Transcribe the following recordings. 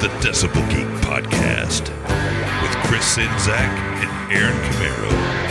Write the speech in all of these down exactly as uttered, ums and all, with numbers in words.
the Decibel Geek Podcast with Chris Czynszak and Aaron Camaro.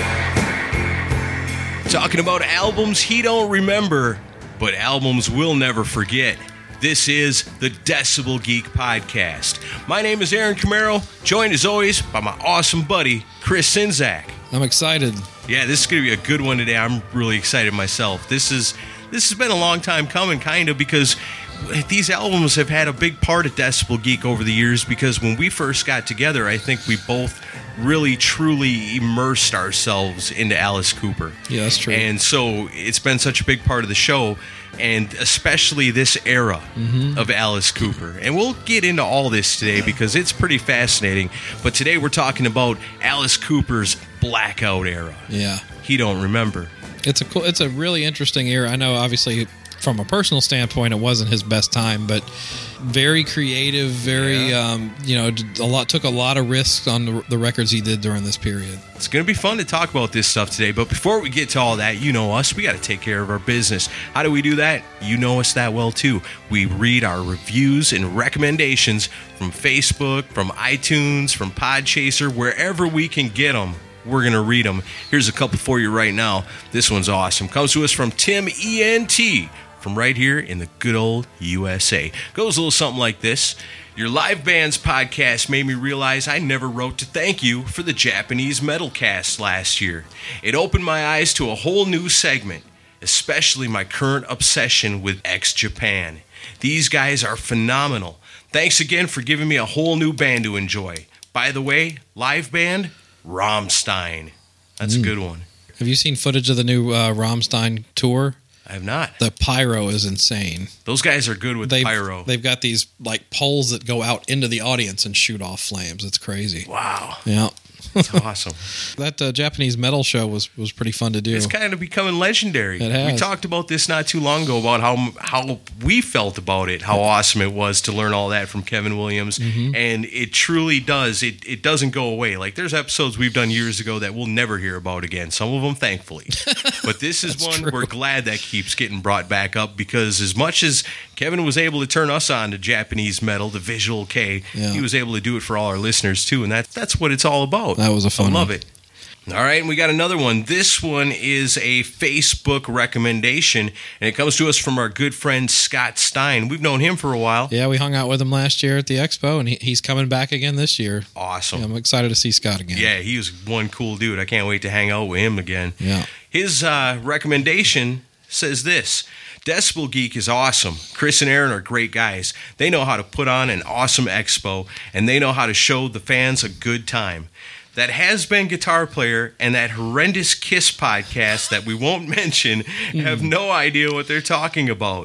Talking about albums he don't remember, but albums we'll never forget. This is the Decibel Geek Podcast. My name is Aaron Camaro, joined as always by my awesome buddy, Chris Czynszak. I'm excited. Yeah, this is going to be a good one today. I'm really excited myself. This is this has been a long time coming, kind of, because these albums have had a big part of Decibel Geek over the years, because when we first got together, I think we both really, truly immersed ourselves into Alice Cooper. Yeah, that's true. And so it's been such a big part of the show, and especially this era mm-hmm. of Alice Cooper. And we'll get into all this today because it's pretty fascinating. But today we're talking about Alice Cooper's blackout era. Yeah. He don't remember. It's a cool, it's a really interesting era. I know, obviously, from a personal standpoint, it wasn't his best time, but very creative, very, yeah. um, you know, a lot took a lot of risks on the, the records he did during this period. It's going to be fun to talk about this stuff today, but before we get to all that, you know us, we got to take care of our business. How do we do that? You know us that well, too. We read our reviews and recommendations from Facebook, from iTunes, from Podchaser, wherever we can get them. We're going to read them. Here's a couple for you right now. This one's awesome. Comes to us from Tim E N T from right here in the good old U S A. Goes a little something like this. Your live bands podcast made me realize I never wrote to thank you for the Japanese metal cast last year. It opened my eyes to a whole new segment, especially my current obsession with X-Japan. These guys are phenomenal. Thanks again for giving me a whole new band to enjoy. By the way, live band, Rammstein. That's mm. a good one. Have you seen footage of the new uh, Rammstein tour? I have not. The pyro is insane. Those guys are good with they've, pyro. They've got these like poles that go out into the audience and shoot off flames. It's crazy. Wow. Yeah. That's awesome. That uh, Japanese metal show was, was pretty fun to do. It's kind of becoming legendary. It has. We talked about this not too long ago about how how we felt about it, how awesome it was to learn all that from Kevin Williams. Mm-hmm. And it truly does. It it doesn't go away. Like, there's episodes we've done years ago that we'll never hear about again. Some of them, thankfully. But this is one true. we're glad that keeps getting brought back up, because as much as Kevin was able to turn us on to Japanese metal, the Visual K, yeah. he was able to do it for all our listeners, too. And that, that's what it's all about. That was a fun I love one. it. All right, and we got another one. This one is a Facebook recommendation, and it comes to us from our good friend Scott Stein. We've known him for a while. Yeah, we hung out with him last year at the Expo, and he, he's coming back again this year. Awesome. Yeah, I'm excited to see Scott again. Yeah, he was one cool dude. I can't wait to hang out with him again. Yeah. His uh, recommendation says this. Decibel Geek is awesome. Chris and Aaron are great guys. They know how to put on an awesome expo, and they know how to show the fans a good time. That has-been guitar player and that horrendous Kiss podcast that we won't mention have no idea what they're talking about.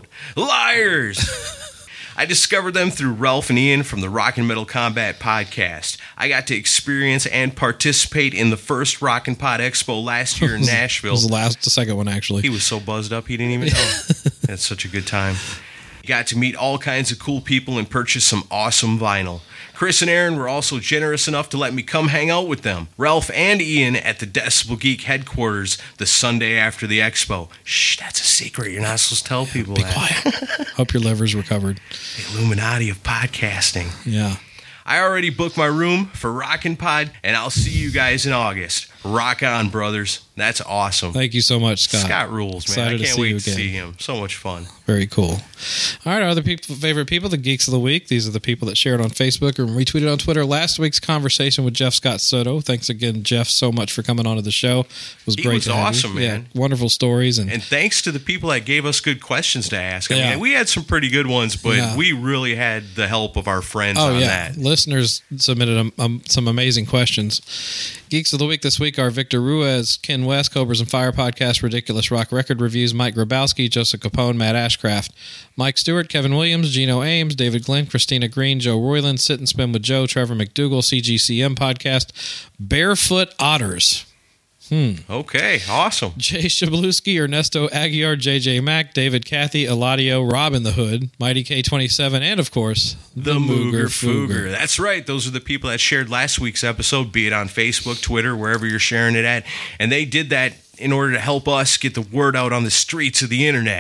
Liars! I discovered them through Ralph and Ian from the Rock and Metal Combat podcast. I got to experience and participate in the first Rock and Pod Expo last year in Nashville. It was the last, the second one, actually. He was so buzzed up he didn't even know. That's such a good time. Got to meet all kinds of cool people and purchase some awesome vinyl. Chris and Aaron were also generous enough to let me come hang out with them. Ralph and Ian at the Decibel Geek headquarters the Sunday after the expo. Shh, that's a secret. You're not supposed to tell people Be that. quiet. Hope your liver's recovered. The Illuminati of podcasting. Yeah. I already booked my room for Rockin' Pod, and I'll see you guys in August. Rock on, brothers. That's awesome. Thank you so much, Scott. Scott rules, man. Excited I can't to wait see to you again. see him. So much fun. Very cool. All right, our other people, favorite people, the Geeks of the Week. These are the people that shared on Facebook or retweeted on Twitter last week's conversation with Jeff Scott Soto. Thanks again, Jeff, so much for coming onto the show. It was he great was to have awesome, you. man. Yeah, wonderful stories. And, and thanks to the people that gave us good questions to ask. I yeah. mean, we had some pretty good ones, but yeah. we really had the help of our friends oh, on yeah. that. Listeners submitted um, um, some amazing questions. Geeks of the Week this week are Victor Ruiz, Ken West, Cobras and Fire Podcast, Ridiculous Rock Record Reviews, Mike Grabowski, Joseph Capone, Matt Ashcraft, Mike Stewart, Kevin Williams, Gino Ames, David Glenn, Christina Green, Joe Royland, Sit and Spin with Joe, Trevor McDougall, C G C M Podcast, Barefoot Otters. Hmm. Okay, awesome. Jay Shabluski, Ernesto Aguiar, J J Mack, David Cathy, Eladio, Robin the Hood, Mighty K twenty-seven, and of course, the, the Mooger Fooger. That's right. Those are the people that shared last week's episode, be it on Facebook, Twitter, wherever you're sharing it at. And they did that in order to help us get the word out on the streets of the internet.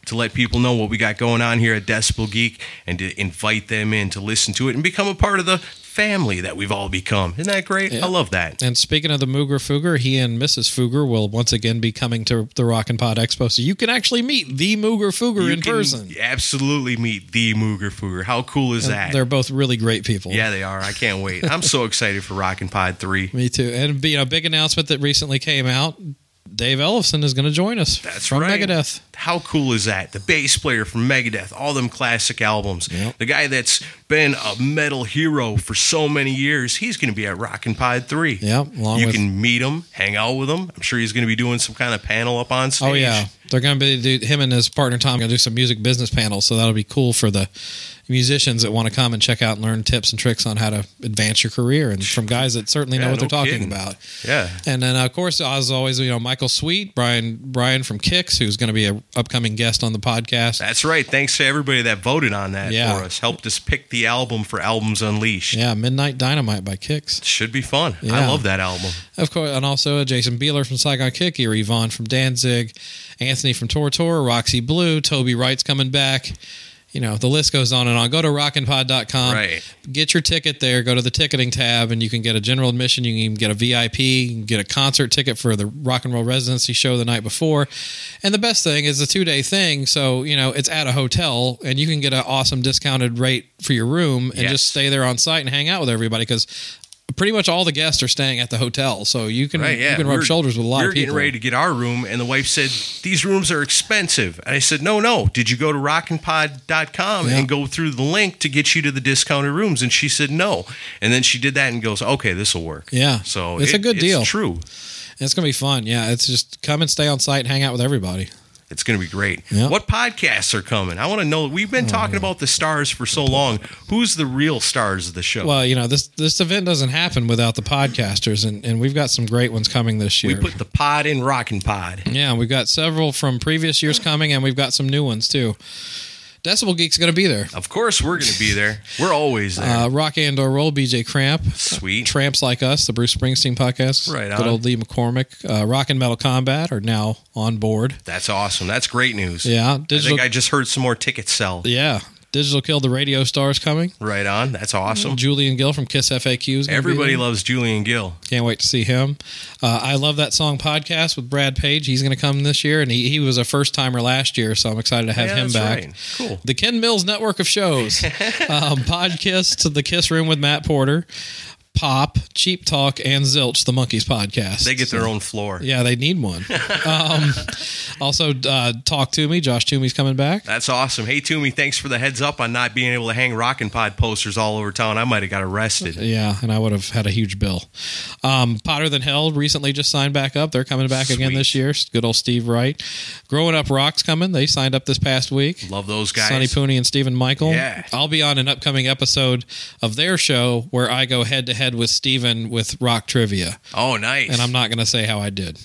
to let people know what we got going on here at Decibel Geek and to invite them in to listen to it and become a part of the family that we've all become. Isn't that great? Yeah. I love that. And speaking of the Mooger Fooger, he and Missus Fooger will once again be coming to the Rockin' Pod Expo, so you can actually meet the Mooger Fooger You in can person. absolutely meet the Mooger Fooger. How cool is And that? they're both really great people. Yeah, they are. I can't wait. I'm so excited for Rockin' Pod three. Me too. And you know, big announcement that recently came out. Dave Ellefson is going to join us That's from right. Megadeth. How cool is that? The bass player from Megadeth, all them classic albums. Yep. The guy that's been a metal hero for so many years, he's going to be at Rockin' Pod three. Yep, along you with- can meet him, hang out with him. I'm sure he's going to be doing some kind of panel up on stage. Oh yeah, they're going to be do, him and his partner Tom going to do some music business panels, so that'll be cool for the musicians that want to come and check out and learn tips and tricks on how to advance your career, and from guys that certainly know Yeah, what no they're talking kidding. about. Yeah. And then of course, as always, you know, Michael Sweet, Brian Brian from Kix, who's going to be an upcoming guest on the podcast. That's right. Thanks to everybody that voted on that Yeah. for us. Helped us pick the album for Albums Unleashed. Yeah, Midnight Dynamite by Kix. Should be fun. I Yeah. love that album. Of course, and also Jason Beeler from Saigon Kick, Erie Vaughn from Danzig, Anthony from Tortor, Roxy Blue, Toby Wright's coming back. You know, the list goes on and on. Go to rockin pod dot com. Right. Get your ticket there. Go to the ticketing tab, and you can get a general admission. You can even get a V I P. You can get a concert ticket for the Rock and Roll Residency show the night before. And the best thing is a two-day thing, so, you know, it's at a hotel, and you can get an awesome discounted rate for your room and Yes. just stay there on site and hang out with everybody, because pretty much all the guests are staying at the hotel, so you can Right, yeah. you can rub We're- shoulders with a lot we of were people. getting ready to get our room, and the wife said, these rooms are expensive. And I said, no, no. Did you go to rockin pod dot com Yeah. and go through the link to get you to the discounted rooms? And she said, no. And then she did that and goes, okay, this will work. Yeah. So It's a good deal. It's true. It's going to be fun. Yeah, it's just come and stay on site and hang out with everybody. It's going to be great. Yeah. What podcasts are coming? I want to know. We've been talking about the stars for so long. Who's the real stars of the show? Well, you know, this this event doesn't happen without the podcasters, and, and we've got some great ones coming this we year. put the pod in Rockin' Pod. yeah, we've got several from previous years coming, and we've got some new ones, too. Decibel Geek's going to be there. Of course, we're going to be there. We're always there. Uh, Rock and or Roll, B J Cramp. Sweet. Tramps Like Us, the Bruce Springsteen podcast. Right Good on. old Lee McCormick. Uh, Rock and Metal Combat are now on board. That's awesome. That's great news. Yeah. I Digital, think I just heard some more tickets sell. yeah. Digital Kill the Radio Stars coming. Right on. That's awesome. Julian Gill from Kiss F A Q is gonna be Everybody there. loves Julian Gill. Can't wait to see him. Uh, I Love That Song podcast with Brad Page. He's going to come this year, and he, he was a first timer last year, so I'm excited to have Yeah, him that's back. right. Cool. The Ken Mills network of shows. um, Podkiss to the Kiss Room with Matt Porter. Pop, Cheap Talk, and Zilch, the Monkeys podcast. They get their own floor. Yeah, they need one. um, also, uh, Talk to Me. Josh Toomey's coming back. That's awesome. Hey, Toomey, thanks for the heads up on not being able to hang Rockin' Pod posters all over town. I might have got arrested. Yeah, and I would have had a huge bill. Um, Potter Than Hell recently just signed back up. They're coming back again Sweet. this year. Good old Steve Wright. Growing Up Rock's coming. They signed up this past week. Love those guys. Sonny Pooney and Stephen Michael. Yeah. I'll be on an upcoming episode of their show where I go head to head with Stephen with rock trivia. Oh, nice. And I'm not going to say how I did.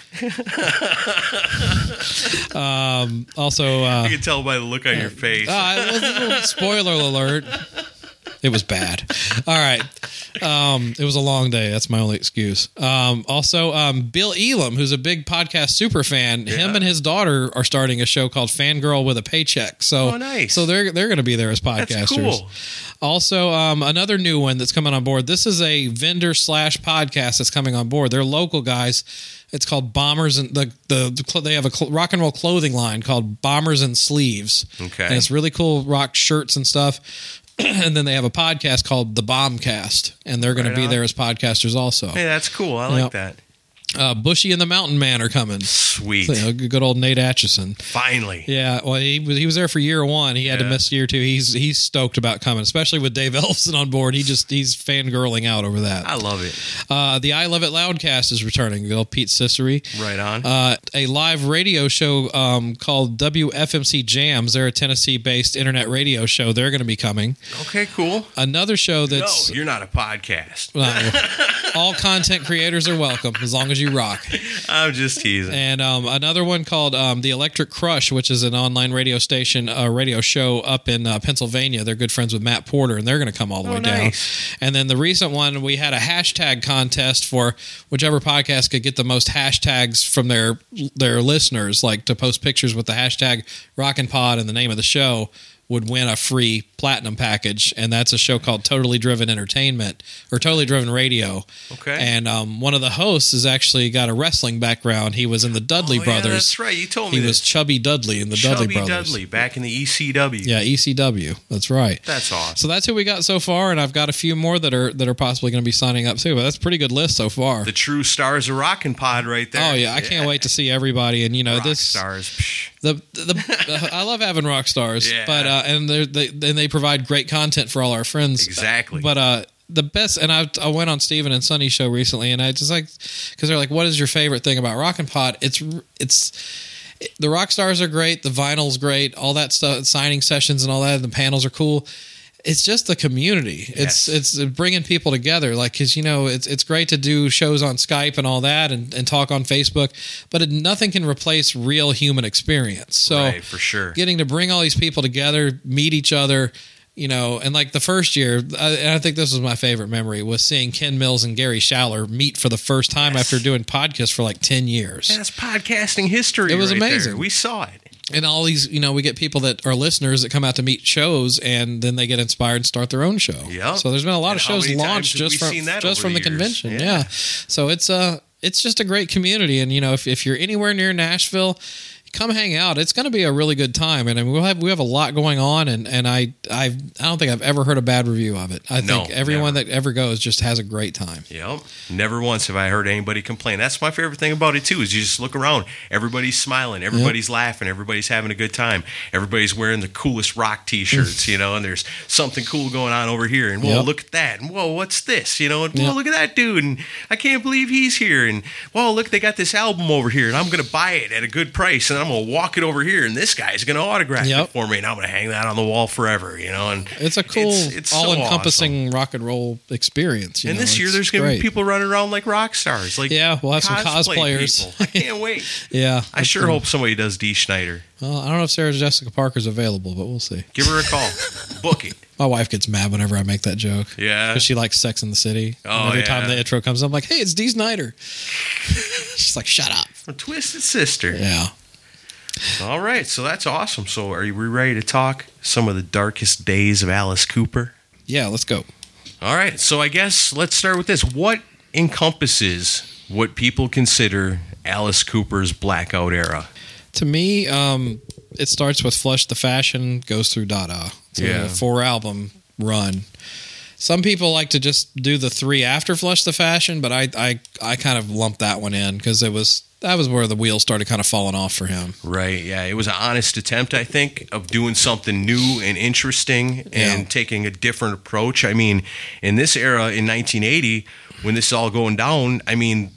um, also, uh, I can tell by the look on your face. uh, it was a little spoiler alert. It was bad. All right. Um, it was a long day. That's my only excuse. Um, also, um, Bill Elam, who's a big podcast super fan, Yeah. him and his daughter are starting a show called Fangirl with a Paycheck. So, Oh, nice. So they're they're going to be there as podcasters. That's cool. Also, um, another new one that's coming on board. This is a vendor slash podcast that's coming on board. They're local guys. It's called Bombers and the the, the cl- they have a cl- rock and roll clothing line called Bombers and Sleeves. Okay. And it's really cool rock shirts and stuff. And then they have a podcast called The Bombcast, and they're going Right to be on. there as podcasters also. Hey, that's cool. I like Yep. that. Uh, Bushy and the Mountain Man are coming. Sweet. So, you know, good old Nate Atchison. Finally. Yeah, well, he was he was there for year one. He had to Yeah. miss year two. He's he's stoked about coming, especially with Dave Ellefson on board. He just he's fangirling out over that. I love it. Uh, the I Love It Loudcast is returning. Good old Pete Cicery. Right on. Uh, a live radio show um, called W F M C Jams. They're a Tennessee-based internet radio show. They're going to be coming. okay, cool. Another show that's no, you're not a podcast. uh, all content creators are welcome as long as you You Rock. I'm just teasing. And um, another one called um, The Electric Crush, which is an online radio station, a uh, radio show up in uh, Pennsylvania. They're good friends with Matt Porter, and they're going to come all the oh, way nice. down. And then the recent one, we had a hashtag contest for whichever podcast could get the most hashtags from their their listeners, like to post pictures with the hashtag Rockin' Pod and the name of the show, would win a free platinum package, and that's a show called Totally Driven Entertainment or Totally Driven Radio. Okay. And um, one of the hosts has actually got a wrestling background. He was in the Dudley oh, Brothers. Yeah, that's right. You told me he this. was Chubby Dudley in the Chubby Dudley Brothers. Dudley back in the E C W. Yeah, E C W. That's right. That's awesome. So that's who we got so far, and I've got a few more that are that are possibly going to be signing up too. But that's a pretty good list so far. The true stars of Rockin' Pod right there. Oh yeah, I can't wait to see everybody. And you know rock this stars. Psh. The the I love having rock stars, Yeah. but uh, and they they and they provide great content for all our friends. Exactly. But uh, the best, and I I went on Steven and Sonny's show recently, and I just like because they're like, "What is your favorite thing about Rockin' Pod?" It's it's the rock stars are great, the vinyl's great, all that stuff, signing sessions and all that, and the panels are cool. It's just the community. Yes. It's it's bringing people together. Like, because, you know, it's it's great to do shows on Skype and all that and, and talk on Facebook, but it, nothing can replace real human experience. So right, for sure. Getting to bring all these people together, meet each other, you know, and like the first year, I, and I think this was my favorite memory, was seeing Ken Mills and Gary Schaller meet for the first time Yes. after doing podcasts for like ten years. That's podcasting history. It was right amazing. There. We saw it. And all these, you know, we get people that are listeners that come out to meet shows, and then they get inspired and start their own show. Yep. So there's been a lot And of how shows many times launched have just we from seen that just over from the, the years? convention. Yeah. Yeah. So it's uh it's just a great community, and you know, if if you're anywhere near Nashville, come hang out. It's going to be a really good time, and I mean, we'll have we have a lot going on, and and I I I don't think I've ever heard a bad review of it. I No, think everyone never. that ever goes just has a great time. Yep. Never once have I heard anybody complain. That's my favorite thing about it, too, is you just look around. Everybody's smiling. Everybody's laughing. Everybody's having a good time. Everybody's wearing the coolest rock T-shirts, you know, and there's something cool going on over here. And, whoa, Yep. look at that. And, whoa, what's this? You know, and, whoa, Yep. look at that dude. And I can't believe he's here. And, whoa, look, they got this album over here, and I'm going to buy it at a good price, and I'm going to walk it over here, and this guy's going to autograph Yep. it for me, and I'm going to hang that on the wall forever, you know. And It's a cool, it's- it's so all-encompassing rock and roll experience. You and know? this year, It's there's going to be great. people running around like rock stars. Like Yeah, we'll have some cosplay cosplayers. people. I can't wait. Yeah, I sure hope somebody does Dee Schneider. Well, I don't know if Sarah Jessica Parker's available, but we'll see. Give her a call. Book it. My wife gets mad whenever I make that joke. Yeah. Because she likes Sex in the City. Oh, and every yeah. time the intro comes, I'm like, hey, it's Dee Snider. She's like, shut up. A Twisted Sister. Yeah. All right. So that's awesome. So are you we ready to talk some of the darkest days of Alice Cooper? Yeah, let's go. All right. So I guess let's start with this. What encompasses what people consider Alice Cooper's blackout era? To me, um, it starts with Flush the Fashion, goes through Dada. It's Yeah. a four album run. Some people like to just do the three after Flush the Fashion, but I I, I kind of lumped that one in because it was that was where the wheels started kind of falling off for him. Right. Yeah. It was an honest attempt, I think, of doing something new and interesting and Yeah. taking a different approach. I mean, in this era in nineteen eighty, when this is all going down, I mean,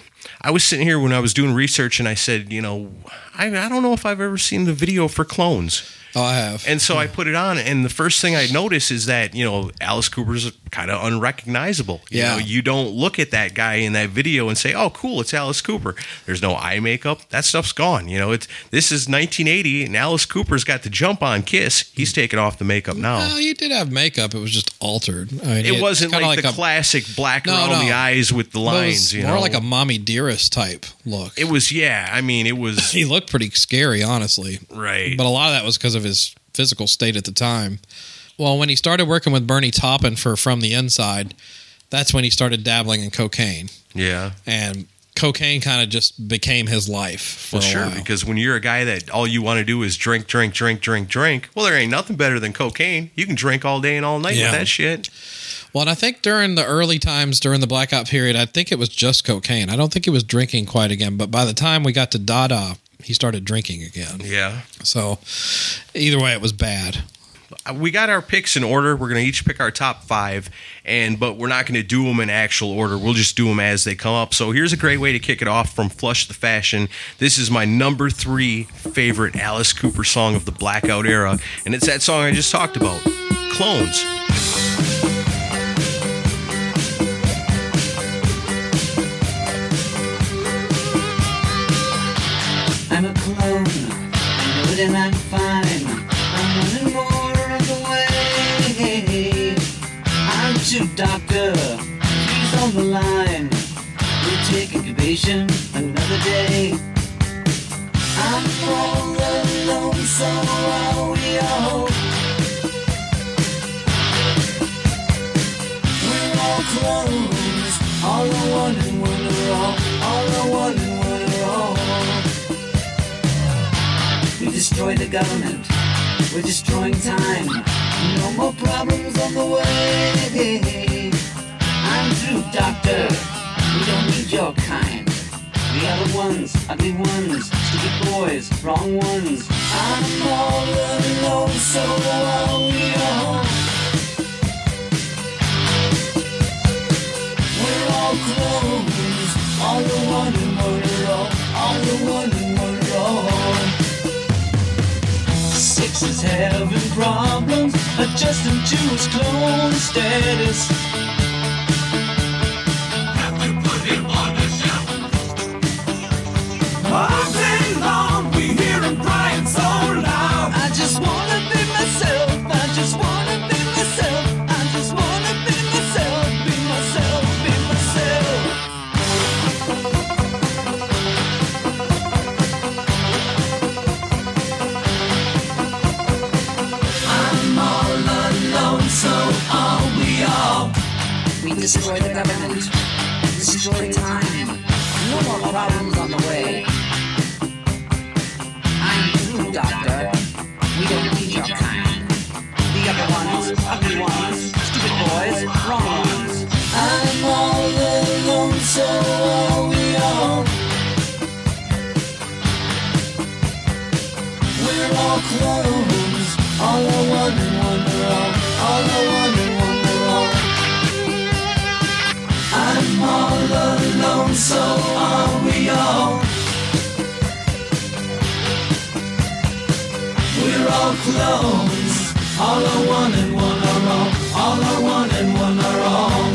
I was sitting here when I was doing research and I said, you know, I, I don't know if I've ever seen the video for Clones. Oh, I have. And so I put it on, and the first thing I notice is that, you know, Alice Cooper's kind of unrecognizable. You Yeah. know, you don't look at that guy in that video and say, oh, cool, it's Alice Cooper. There's no eye makeup. That stuff's gone. You know, it's this is nineteen eighty, and Alice Cooper's got the jump on Kiss. He's taking off the makeup now. Well, he did have makeup. It was just altered. I mean, It wasn't kinda like, the a, classic black No, around no. the eyes with the but it lines, was you more know. like a Mommy Dearest type look. It was, yeah. I mean, it was He looked pretty scary, honestly. right. But a lot of that was because of his physical state at the time. Well, when he started working with Bernie Taupin for From the Inside, that's when he started dabbling in cocaine. Yeah. And cocaine kind of just became his life for Well, a sure, while. because when you're a guy that all you want to do is drink, drink, drink, drink, drink, well, there ain't nothing better than cocaine. You can drink all day and all night Yeah. with that shit. Well, and I think during the early times, during the blackout period, I think it was just cocaine. I don't think he was drinking quite again. But by the time we got to Dada, he started drinking again. Yeah. So either way, it was bad. We got our picks in order. We're going to each pick our top five, and but we're not going to do them in actual order. We'll just do them as they come up. So here's a great way to kick it off from Flush the Fashion. This is my number three favorite Alice Cooper song of the blackout era, and it's that song I just talked about, Clones. I'm a clone, I know it and I'm fine. I'm running more of the way. I'm too doctor, he's on the line. We'll take incubation another day. I'm all alone, so are we all. We're all clones, all are one and one are all. All are one and one are all. We destroy the government, we're destroying time. No more problems on the way. I'm through, doctor, we don't need your kind. The other ones, ugly ones, stupid boys, wrong ones. I'm all alone, so are we all. We're all clones, all the one and one are all. All the one and one are all. Six is having problems, adjusting to his clone status. Have to put him on the shelf. All day long we hear him crying so loud. I just wanna be myself, I just wanna be myself. I just wanna be myself, be myself, be myself. I'm all alone, so are we all. We destroy the government, destroy time. No more problems on the way. I'm through, doctor. We don't need your kind. The other ones, ugly ones, stupid boys, wrong ones. I'm all alone, so are we all. We're all clones, all are one and one are all. All are one and one are all. I'm all alone, so are we all. We're all clones, all are one and one are all. All are one and one are all.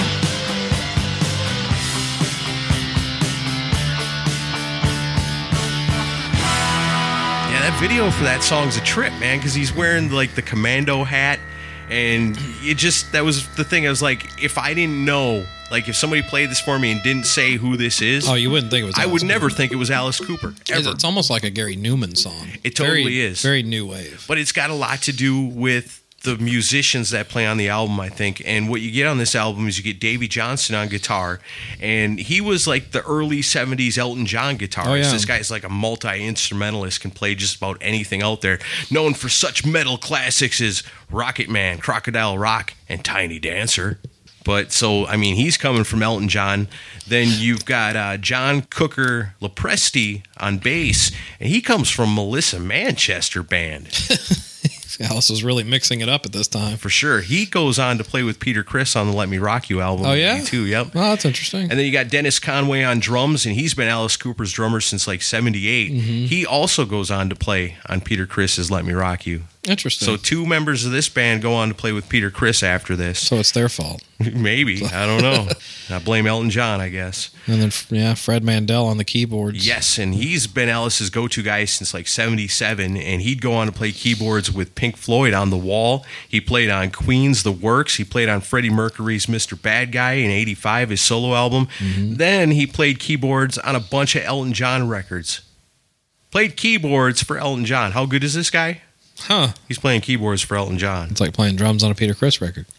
Yeah, that video for that song's a trip, man, because he's wearing like the commando hat, and it just, that was the thing. I was like, if I didn't know, like if somebody played this for me and didn't say who this is, Oh, you wouldn't think it was I Alice would never Cooper. think it was Alice Cooper, ever. It's almost like a Gary Newman song. It totally very, is. Very new wave. But it's got a lot to do with the musicians that play on the album, I think. And what you get on this album is you get Davey Johnson on guitar, and he was like the early seventies Elton John guitarist. Oh, yeah. This guy's like a multi-instrumentalist, can play just about anything out there, known for such metal classics as Rocket Man, Crocodile Rock, and Tiny Dancer. But so, I mean, he's coming from Elton John. Then you've got uh, John Cooker Lopresti on bass, and he comes from Melissa Manchester Band. Alice was really mixing it up at this time. For sure. He goes on to play with Peter Criss on the Let Me Rock You album. Oh, yeah? Too, yep. Well, that's interesting. And then you got Dennis Conway on drums, and he's been Alice Cooper's drummer since like seventy-eight. Mm-hmm. He also goes on to play on Peter Criss's Let Me Rock You. Interesting. So two members of this band go on to play with Peter Criss after this. So it's their fault. Maybe. I don't know. I blame Elton John, I guess. And then, yeah, Fred Mandel on the keyboards. Yes, and he's been Alice's go-to guy since like seventy-seven, and he'd go on to play keyboards with Pink Floyd on The Wall. He played on Queen's The Works. He played on Freddie Mercury's Mister Bad Guy in eighty-five, his solo album. Mm-hmm. Then he played keyboards on a bunch of Elton John records. Played keyboards for Elton John. How good is this guy? Huh. He's playing keyboards for Elton John. It's like playing drums on a Peter Criss record.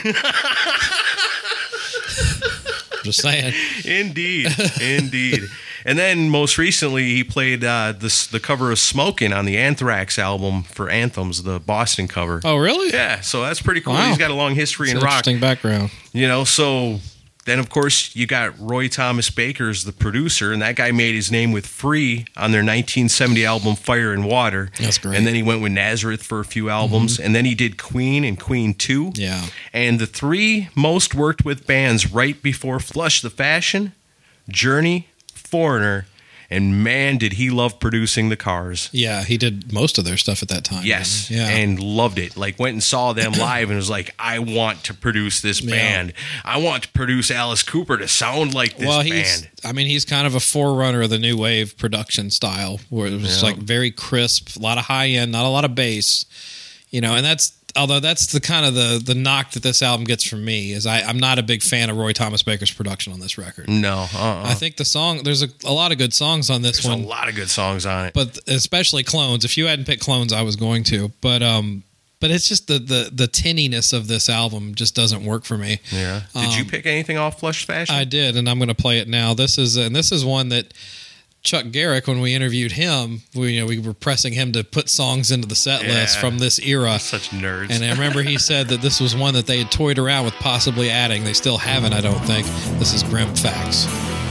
Just saying. Indeed. Indeed. And then most recently, he played uh, the, the cover of Smokin' on the Anthrax album for Anthems, the Boston cover. Oh, really? Yeah, so that's pretty cool. Wow. He's got a long history That's in an rock. interesting background. You know, so then, of course, you got Roy Thomas Baker's the producer, and that guy made his name with Free on their nineteen seventy album Fire and Water. That's great. And then he went with Nazareth for a few albums, mm-hmm. and then he did Queen and Queen two. Yeah. And the three most worked with bands right before Flush the Fashion, Journey, Foreigner, And man, did he love producing the Cars. Yeah, he did most of their stuff at that time. Yes, yeah. and loved it. Like, went and saw them live and was like, I want to produce this Yeah. band. I want to produce Alice Cooper to sound like this well, he's, band. I mean, he's kind of a forerunner of the new wave production style, where it was Yeah. like very crisp, a lot of high end, not a lot of bass, you know. And that's although that's the kind of the the knock that this album gets from me is I, I'm not a big fan of Roy Thomas Baker's production on this record. No, uh-uh. I think the song there's a, a lot of good songs on this There's one, a lot of good songs on it. but especially Clones. If you hadn't picked Clones, I was going to, but um, but it's just the the the tinniness of this album just doesn't work for me. yeah. Did you um, pick anything off Flush Fashion? I did, and I'm going to play it now. This is and this is one that Chuck Garrick, when we interviewed him, we you know we were pressing him to put songs into the set list Yeah. from this era. Such nerds. And I remember he said that this was one that they had toyed around with possibly adding. They still haven't, I don't think. This is Grim Facts.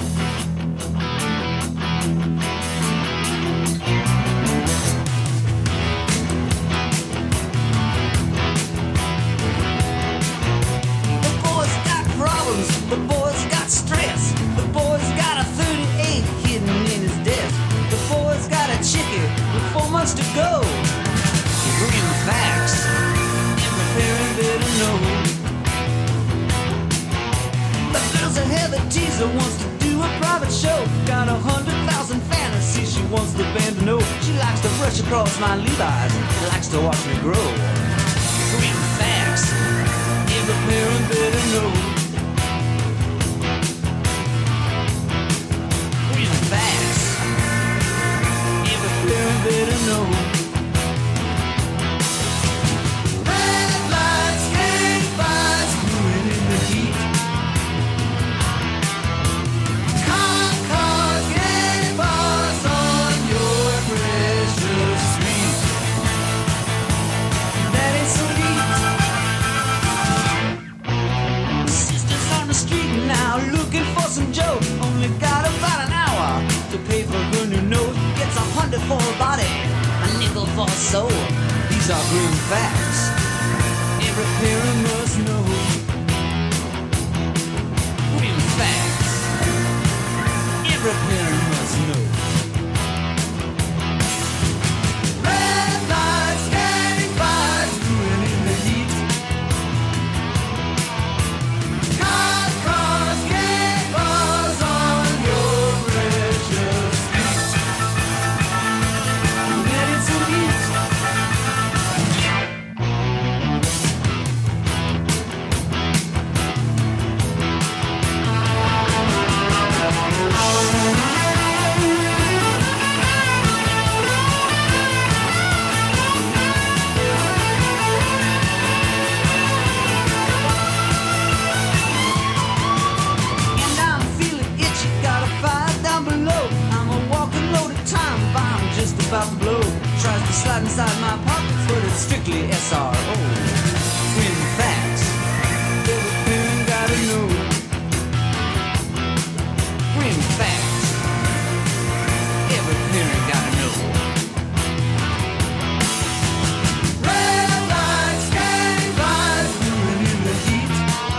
The boy's got problems, the boy's got stress. The boy's got a thirty-eight hidden in his desk. The boy's got a chicken with four months to go. Grim facts, every parent better know. The girl's a heavy teaser, wants to do a private show. Got a hundred thousand fantasies she wants the band to know. She likes to brush across my Levi's, likes to watch me grow. Grim facts, every parent better know. Grim facts, every parent better know. Red lights, gang fights, moving in the heat. Con cars, gang bars on your precious street. That ain't so neat. Sisters on the street now looking for some Joe. Only got about an hour to pay for her new note. Gets a hundred for a body, a nickel for a soul. These are grim facts. Every parent must know. Grim facts. Every parent must know. Red lights, gang fights, ruin in the heat. Cars, cars, gang bars on your precious feet. That it's so neat. And I'm feeling itchy, got a fire down below. I'm a walking loaded time bomb just about to blow. Tries to slide inside my pockets, but it's strictly S R O. Grim facts, every parent gotta know. Grim facts, every parent gotta know. Red lights, gang fights, moving in the heat.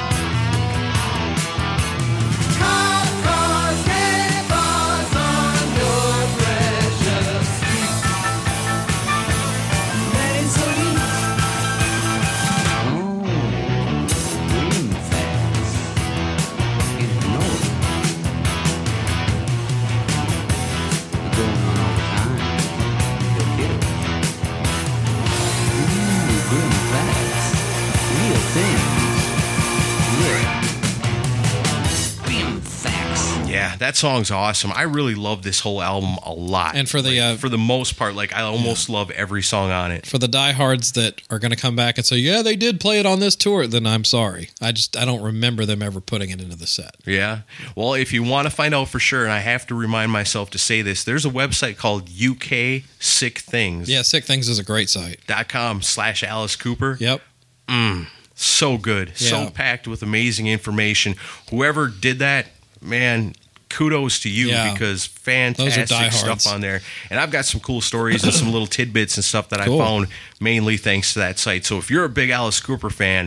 Cars, cars, gang bars on your precious street. That ain't so neat. Oh, grim facts. Didn't know it. They're going on all the time. You'll get it. Ooh, grim facts. Real things. Yeah. Grim facts. Yeah, that song's awesome. I really love this whole album a lot. And for the, Like, uh, for the most part, like I almost love every song on it. For the diehards that are going to come back and say, yeah, they did play it on this tour, then I'm sorry. I just I don't remember them ever putting it into the set. Yeah. Well, if you want to find out for sure, and I have to remind myself to say this, there's a website called U K Sick Things. Yeah, Sick Things is a great site. Dot com slash Alice Cooper. Yep. So good. So Yeah. packed with amazing information. Whoever did that, man, kudos to you Yeah. because Those are fantastic diehards. stuff on there. And I've got some cool stories and some little tidbits and stuff that Cool. I found mainly thanks to that site. So if you're a big Alice Cooper fan,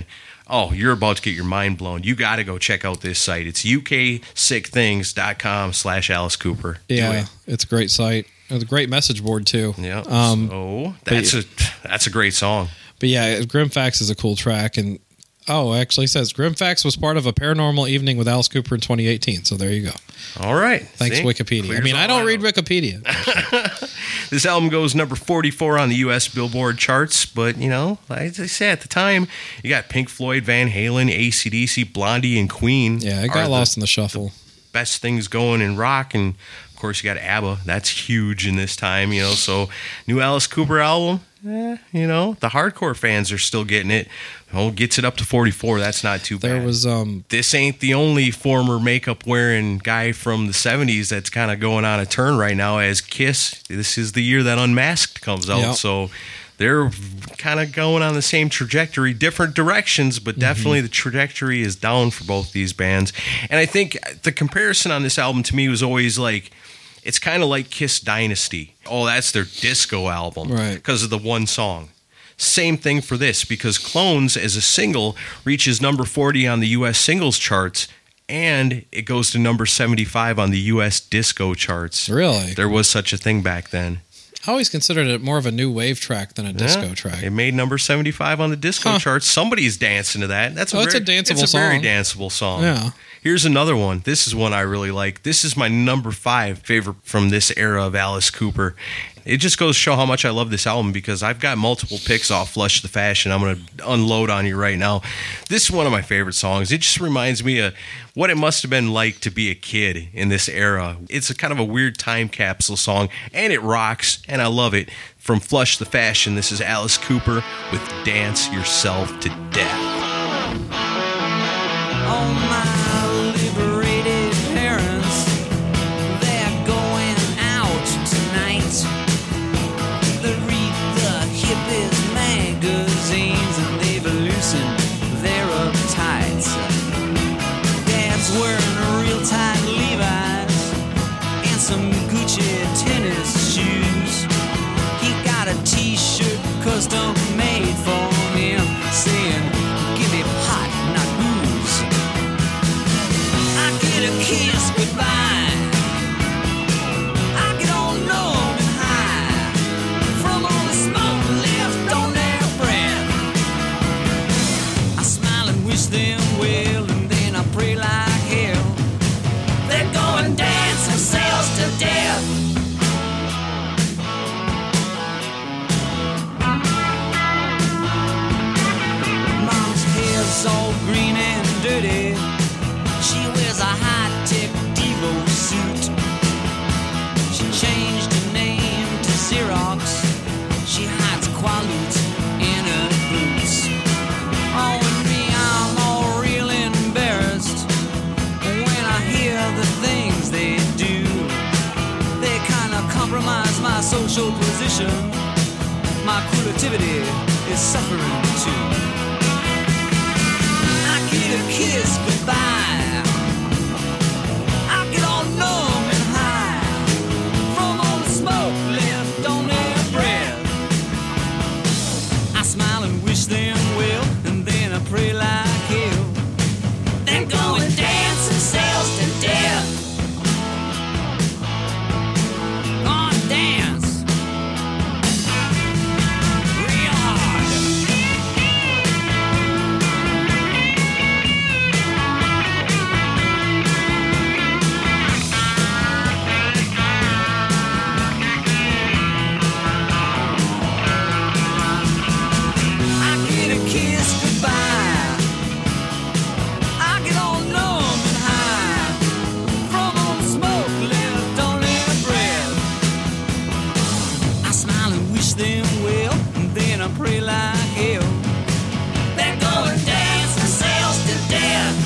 oh, you're about to get your mind blown. You got to go check out this site. It's U K sick things dot com slash Alice Cooper. Yeah, Do it. it's a great site. It's a great message board, too. Yeah. Um, so that's but, a that's a great song. But yeah, Grimfax is a cool track. And, oh, it actually says Grimfax was part of a paranormal evening with Alice Cooper in twenty eighteen. So there you go. All right. Thanks, See? Wikipedia. Clears I mean, I all don't out. read Wikipedia. This album goes number forty-four on the U S Billboard charts, but, you know, as I said, at the time, you got Pink Floyd, Van Halen, A C D C, Blondie, and Queen. Yeah, it are got lost the in the shuffle. best things going in rock, and, of course, you got ABBA. That's huge in this time, you know, so new Alice Cooper album, eh, you know, the hardcore fans are still getting it. Oh, gets it up to forty-four. That's not too bad. There was... um. This ain't the only former makeup wearing guy from the seventies that's kind of going on a turn right now as Kiss. This is the year that Unmasked comes out. Yep. So they're kind of going on the same trajectory, different directions, but definitely the trajectory is down for both these bands. And I think the comparison on this album to me was always like, it's kind of like Kiss Dynasty. Oh, that's their disco album. Right. Because of the one song. Same thing for this, because Clones as a single reaches number forty on the U S singles charts, and it goes to number seventy-five on the U S disco charts. Really? There was such a thing back then. I always considered it more of a new wave track than a disco Yeah. track. It made number seventy-five on the disco Huh. charts. Somebody's dancing to that. That's a Oh, very, it's a danceable it's a very song. danceable song. Yeah. Here's another one. This is one I really like. This is my number five favorite from this era of Alice Cooper. It just goes to show how much I love this album because I've got multiple picks off Flush the Fashion. I'm going to unload on you right now. This is one of my favorite songs. It just reminds me of what it must have been like to be a kid in this era. It's a kind of a weird time capsule song, and it rocks, and I love it. From Flush the Fashion, this is Alice Cooper with Dance Yourself to Death. Oh, my liberated parents, they're going out tonight. They read the hippies magazines and they've loosened their uptights. Dad's wearing real tight Levi's and some Gucci tennis shoes. He got a t-shirt custom made for him saying, give me hot, not booze. I get a kiss goodbye. I get all numb and high from all the smoke left on their breath. I smile and wish them well, and then I pray like hell. They're going dance themselves to death. Mom's hair's all green and dirty. She wears a high-tech Devo suit. She changed her name to Xerox. She hides Quaaludes in her boots. Oh, and me, I'm all real embarrassed when I hear the things they do. They kind of compromise my social position. My creativity is suffering too. I get a kiss goodbye. I get all numb and high from all the smoke left on their breath. I smile and wish them well, and then I pray like hell. Then go and dance themselves to death. Go and dance real hard. I get a kiss goodbye. I get all numb and high from all the smoke left on their breath. I smile and wish them well, and then I pray like hell. They're going dance themselves to death.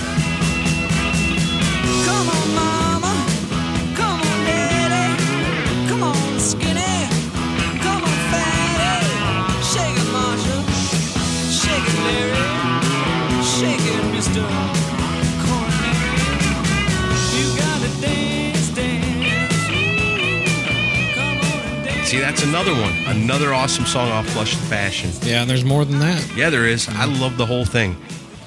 Come on, mama. Come on, daddy. Come on, skinny. Come on, fatty. Shake it, Marshall. Shake it, Larry. Shake it, Mister Coronary. You gotta dance, dance. Come on and dance. See, that's another one. Another awesome song off Flush the Fashion. Yeah, and there's more than that. Yeah, there is. I love the whole thing.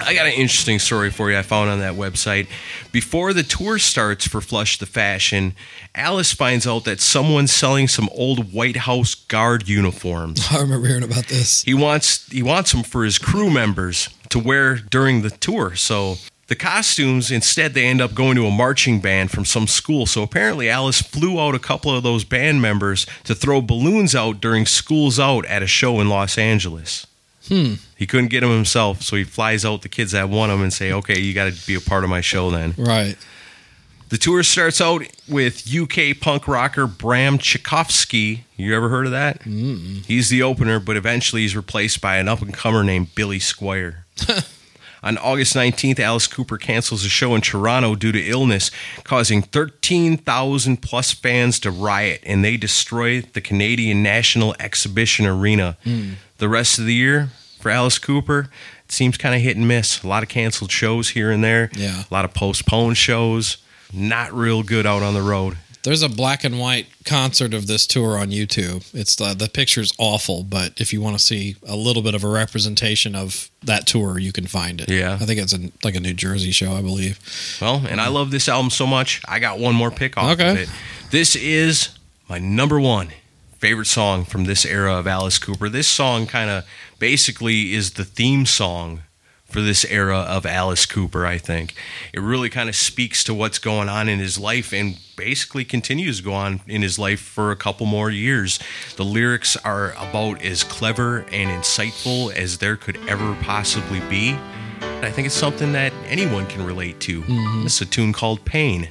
I got an interesting story for you I found on that website. Before the tour starts for Flush the Fashion, Alice finds out that someone's selling some old White House Guard uniforms. I remember hearing about this. He wants he wants them for his crew members to wear during the tour. So the costumes, instead, they end up going to a marching band from some school. So apparently Alice flew out a couple of those band members to throw balloons out during Schools Out at a show in Los Angeles. Hmm. He couldn't get them himself, so he flies out the kids that want them and say, okay, you got to be a part of my show then. Right. The tour starts out with U K punk rocker Bram Tchaikovsky. You ever heard of that? Mm-mm. He's the opener, but eventually he's replaced by an up-and-comer named Billy Squire. On August nineteenth, Alice Cooper cancels a show in Toronto due to illness, causing thirteen thousand plus fans to riot, and they destroy the Canadian National Exhibition Arena. Mm. The rest of the year, for Alice Cooper, it seems kind of hit and miss. A lot of canceled shows here and there. Yeah. A lot of postponed shows. Not real good out on the road. There's a black and white concert of this tour on YouTube. It's uh, the picture's awful, but if you want to see a little bit of a representation of that tour, you can find it. Yeah. I think it's in, like a New Jersey show, I believe. Well, and I love this album so much, I got one more pick off Okay. of it. This is my number one favorite song from this era of Alice Cooper. This song kind of basically is the theme song for this era of Alice Cooper, I think. It really kind of speaks to what's going on in his life and basically continues to go on in his life for a couple more years. The lyrics are about as clever and insightful as there could ever possibly be. And I think it's something that anyone can relate to. Mm-hmm. It's a tune called Pain.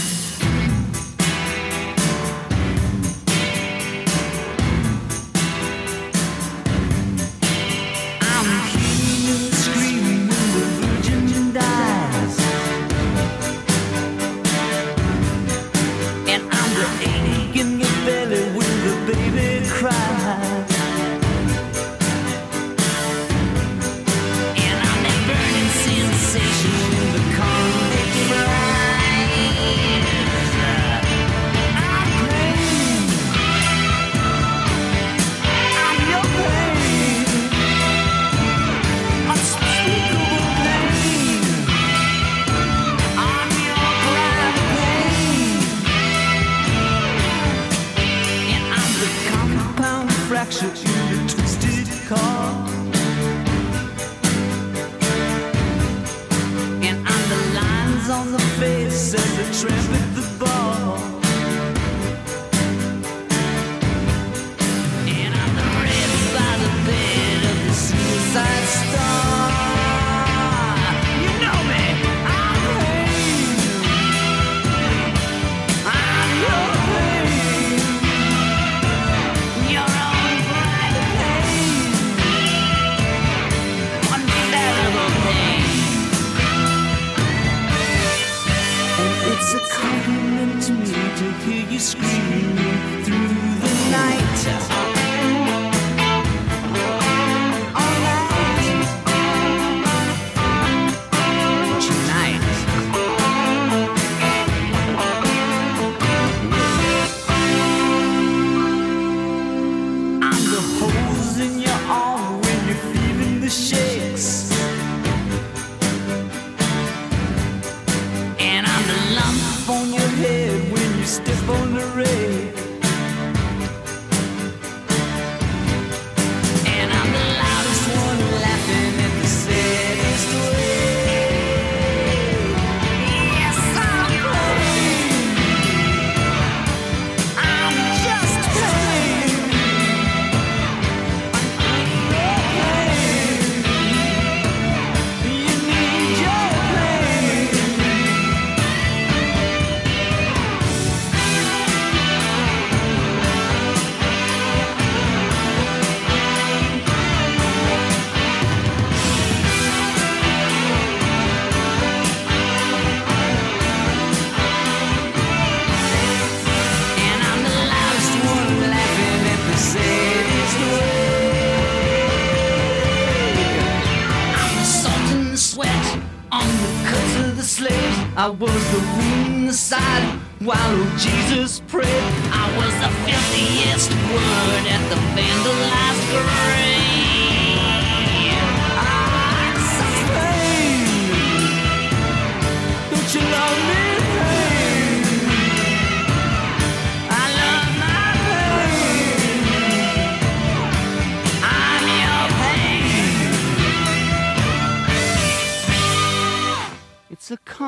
I was the wind in the side while oh Jesus prayed. I was the filthiest word at the vandalized grave. I'm such pain.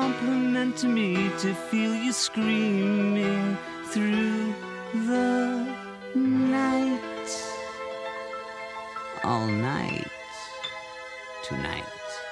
compliment to me to feel you screaming through the night. All night tonight.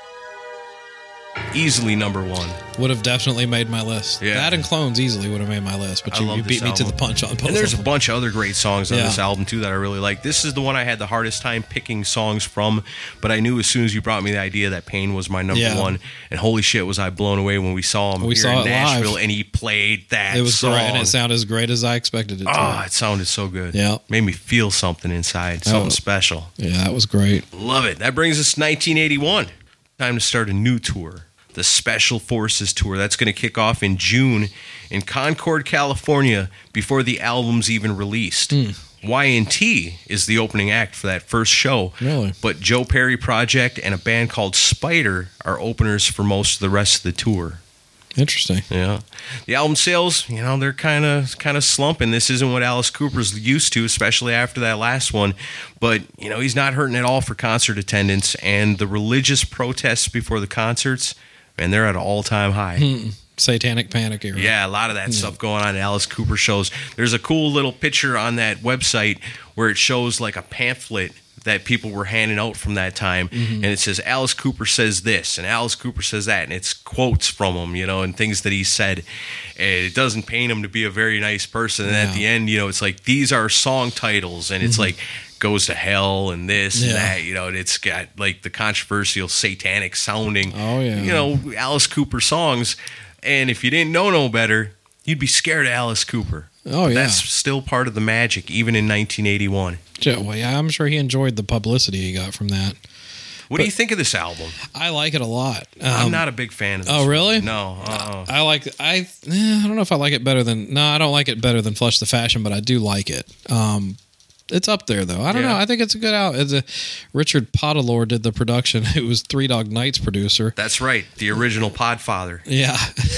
Easily number one. Would have definitely made my list. Yeah. That and Clones easily would have made my list, but I you, love you this beat me to album. the punch on both And there's of a them. bunch of other great songs on Yeah. this album too that I really like. This is the one I had the hardest time picking songs from, but I knew as soon as you brought me the idea that Pain was my number Yeah. one, and holy shit was I blown away when we saw him We here saw in it Nashville live. and he played that It was song. great, and it sounded as great as I expected it to. Oh, it sounded so good. Yeah. Made me feel something inside, something Oh. special. Yeah, that was great. Love it. That brings us to nineteen eighty-one. Time to start a new tour. The Special Forces Tour. That's going to kick off in June in Concord, California, before the album's even released. Hmm. Y and T is the opening act for that first show. Really? But Joe Perry Project and a band called Spider are openers for most of the rest of the tour. Interesting. Yeah. The album sales, you know, they're kind of kind of slumping. This isn't what Alice Cooper's used to, especially after that last one. But, you know, he's not hurting at all for concert attendance. And the religious protests before the concerts, man, they're at an all-time high. Satanic Panic era. Yeah, a lot of that stuff going on at Alice Cooper shows. There's a cool little picture on that website where it shows like a pamphlet that people were handing out from that time, and it says Alice Cooper says this and Alice Cooper says that, and it's quotes from him, you know, and things that he said. And it doesn't paint him to be a very nice person. And at Yeah. the end, you know, it's like these are song titles, and it's like Goes to Hell and this and Yeah. that, you know, and it's got like the controversial satanic sounding, Oh, yeah. you know, Alice Cooper songs. And if you didn't know no better, you'd be scared of Alice Cooper. Oh, But yeah. That's still part of the magic, even in nineteen eighty-one. Yeah, well, yeah, I'm sure he enjoyed the publicity he got from that. What do you think of this album? I like it a lot. I'm Um, not a big fan of this. Oh, one. really? No. Uh-uh. I like I. eh, I don't know if I like it better than. No, I don't like it better than Flush the Fashion, but I do like it. Um, it's up there though. I don't Yeah. know. I think it's a good out. It's a Richard Potalor did the production. It was Three Dog Night's producer. That's right. The original Podfather. Yeah,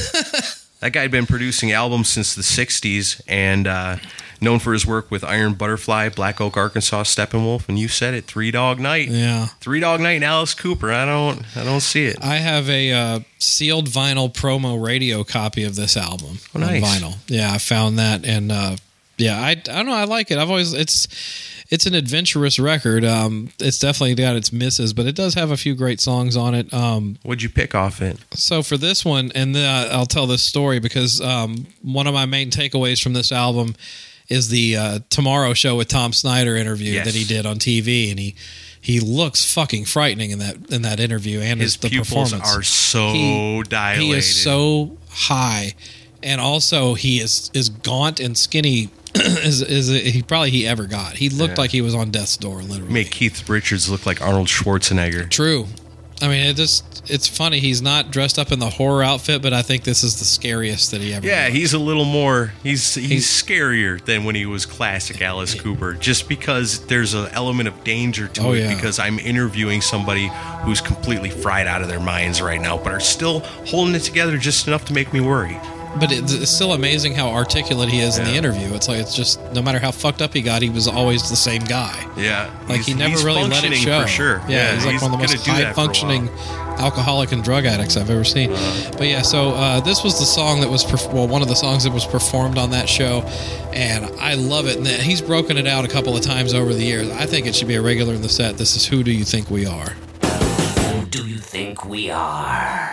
That guy had been producing albums since the sixties and uh, known for his work with Iron Butterfly, Black Oak, Arkansas, Steppenwolf, and you said it, Three Dog Night. yeah. Three Dog Night and Alice Cooper. I don't I don't see it. I have a uh, sealed vinyl promo radio copy of this album Oh, nice. on vinyl. Yeah, I found that, and uh, yeah, I, I don't know. I like it. I've always it's it's an adventurous record. Um, it's definitely got its misses, but it does have a few great songs on it. Um, What'd you pick off it? so for this one, and then I- I'll tell this story because um, one of my main takeaways from this album is the uh, Tomorrow Show with Tom Snyder interview Yes. that he did on T V, and he he looks fucking frightening in that in that interview, and His his, the pupils performance are so He- dilated. He is so high, and also he is is gaunt and skinny. is is he probably he ever got? He looked Yeah. like he was on death's door, literally. Make Keith Richards look like Arnold Schwarzenegger. True. I mean, it just it's funny. He's not dressed up in the horror outfit, but I think this is the scariest that he ever. Yeah, was. he's a little more. He's he's, He's- scarier than when he was classic Alice Cooper, just because there's an element of danger to Oh, it. yeah. Because I'm interviewing somebody who's completely fried out of their minds right now, but are still holding it together just enough to make me worry. But it's, it's still amazing how articulate he is in the Yeah. interview. It's like it's just no matter how fucked up he got, he was always the same guy. Yeah, Like he's- he never he's really let it functioning show. for sure. Yeah, he's like one of the gonna most do that for a high functioning alcoholic and drug addicts I've ever seen. But yeah, so uh, this was the song that was perf- well, one of the songs that was performed on that show, and I love it. And he's broken it out a couple of times over the years. I think it should be a regular in the set. This is Who Do You Think We Are? Who do you think we are?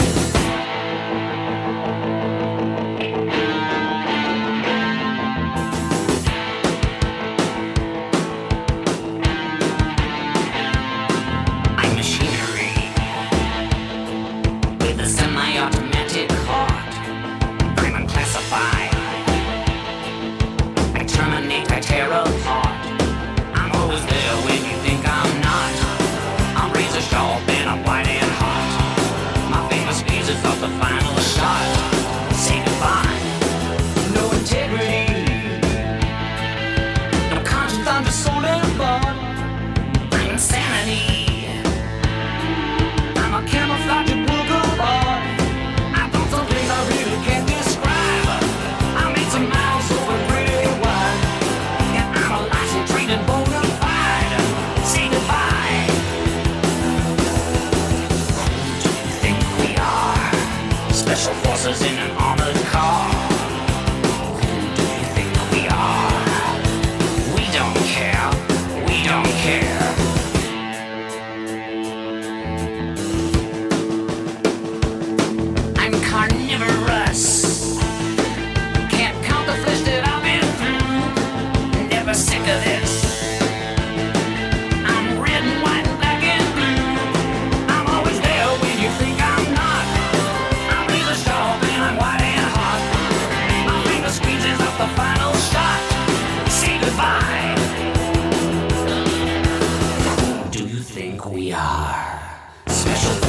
I'm machinery with a semi-automatic heart. I'm unclassified. I terminate, I tear apart. I'm always there when you think I'm not. I'm razor sharp and I'm white and hot. My finger squeezes off the final shot. Say goodbye. No integrity. No conscience, I'm just soul and blood. I'm insanity. I'm a camouflage boulevard. I've done some things I really can't describe. I made some miles over pretty wide. And I'm a life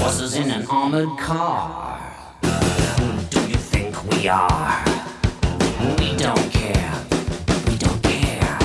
horses in an armored car. Who do you think we are? We don't care. We don't care.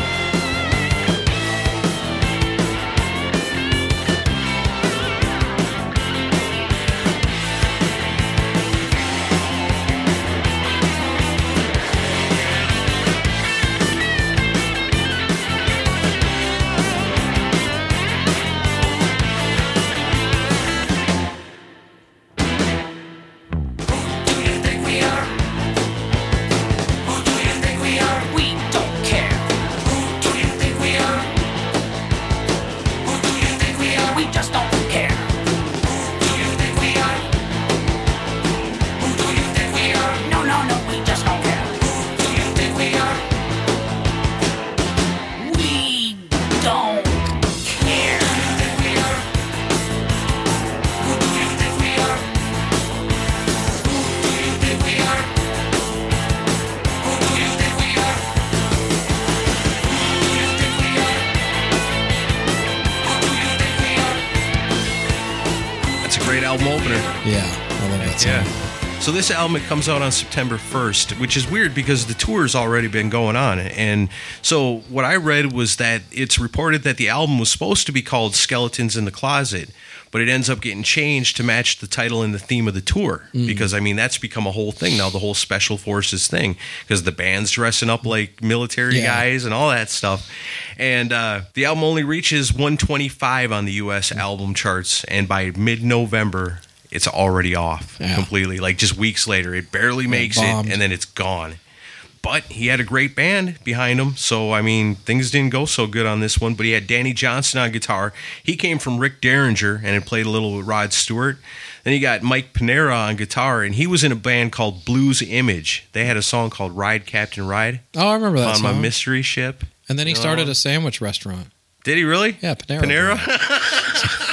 Album opener. Yeah, I love that song. Yeah. So this album, it comes out on September first, which is weird because the tour's already been going on. And so what I read was that it's reported that the album was supposed to be called Skeletons in the Closet, but it ends up getting changed to match the title and the theme of the tour. Mm. Because, I mean, that's become a whole thing now, the whole Special Forces thing, because the band's dressing up like military yeah. guys and all that stuff. And uh, the album only reaches one twenty-five on the U S album charts, and by mid-November, it's already off yeah. completely. Like, just weeks later, it barely makes it, it, and then it's gone. But he had a great band behind him, so, I mean, things didn't go so good on this one. But he had Danny Johnson on guitar. He came from Rick Derringer and had played a little with Rod Stewart. Then you got Mike Panera on guitar, and he was in a band called Blues Image. They had a song called Ride, Captain, Ride. Oh, I remember that on song. My mystery ship. And then he you know? started a sandwich restaurant. Did he really? Yeah, Panera. Panera?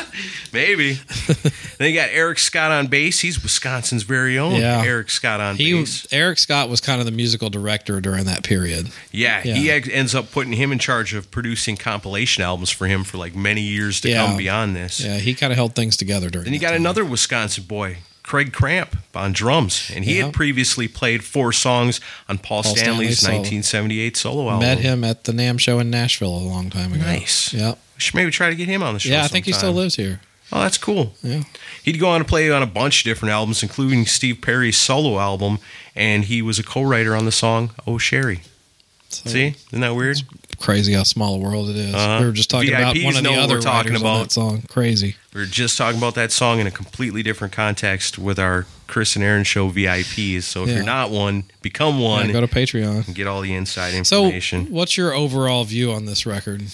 Maybe. Then you got Eric Scott on bass. He's Wisconsin's very own yeah. Eric Scott on he, bass. Eric Scott was kind of the musical director during that period. Yeah, yeah. he ex- ends up putting him in charge of producing compilation albums for him for like many years to yeah. come beyond this. Yeah, he kind of held things together during Then you that got time. another Wisconsin boy, Craig Cramp, on drums. And he yeah. had previously played four songs on Paul, Paul Stanley's Stanley nineteen seventy-eight solo album. Met him at the NAMM show in Nashville a long time ago. Nice. Yep. We should maybe try to get him on the show Yeah, I sometime. think he still lives here. Oh, that's cool. Yeah. He'd go on to play on a bunch of different albums, including Steve Perry's solo album, and he was a co-writer on the song "Oh Sherry." So, See? Isn't that weird? It's crazy how small a world it is. Uh-huh. We were just talking V I Ps about one of the know what other we're talking writers on about. that song. Crazy. We were just talking about that song in a completely different context with our Chris and Aaron Show V I Ps. So if Yeah. you're not one, become one. Yeah, go to Patreon. And get all the inside So, information. what's your overall view on this record?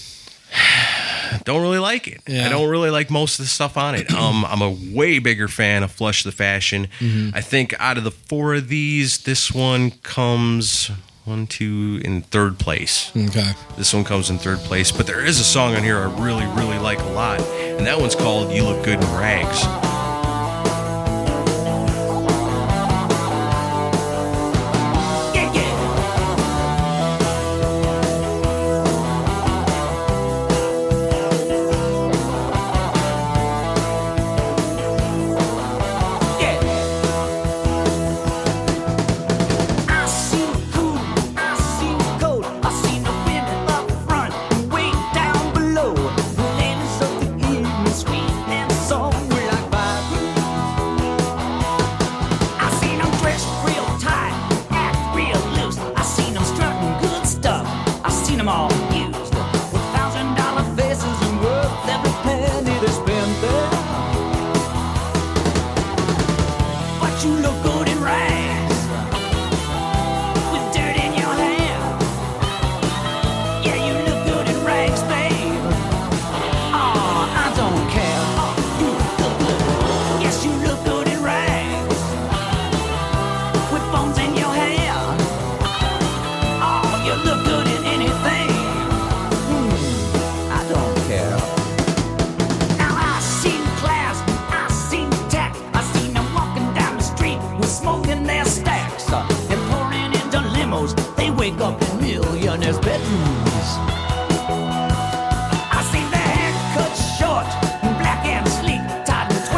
Don't really like it. Yeah. I don't really like most of the stuff on it. Um, I'm a way bigger fan of Flush the Fashion. Mm-hmm. I think out of the four of these, this one comes one, two, in third place. Okay. This one comes in third place. But there is a song on here I really, really like a lot. And that one's called You Look Good in Rags. I seen their hair cut short, black and sleek, tied with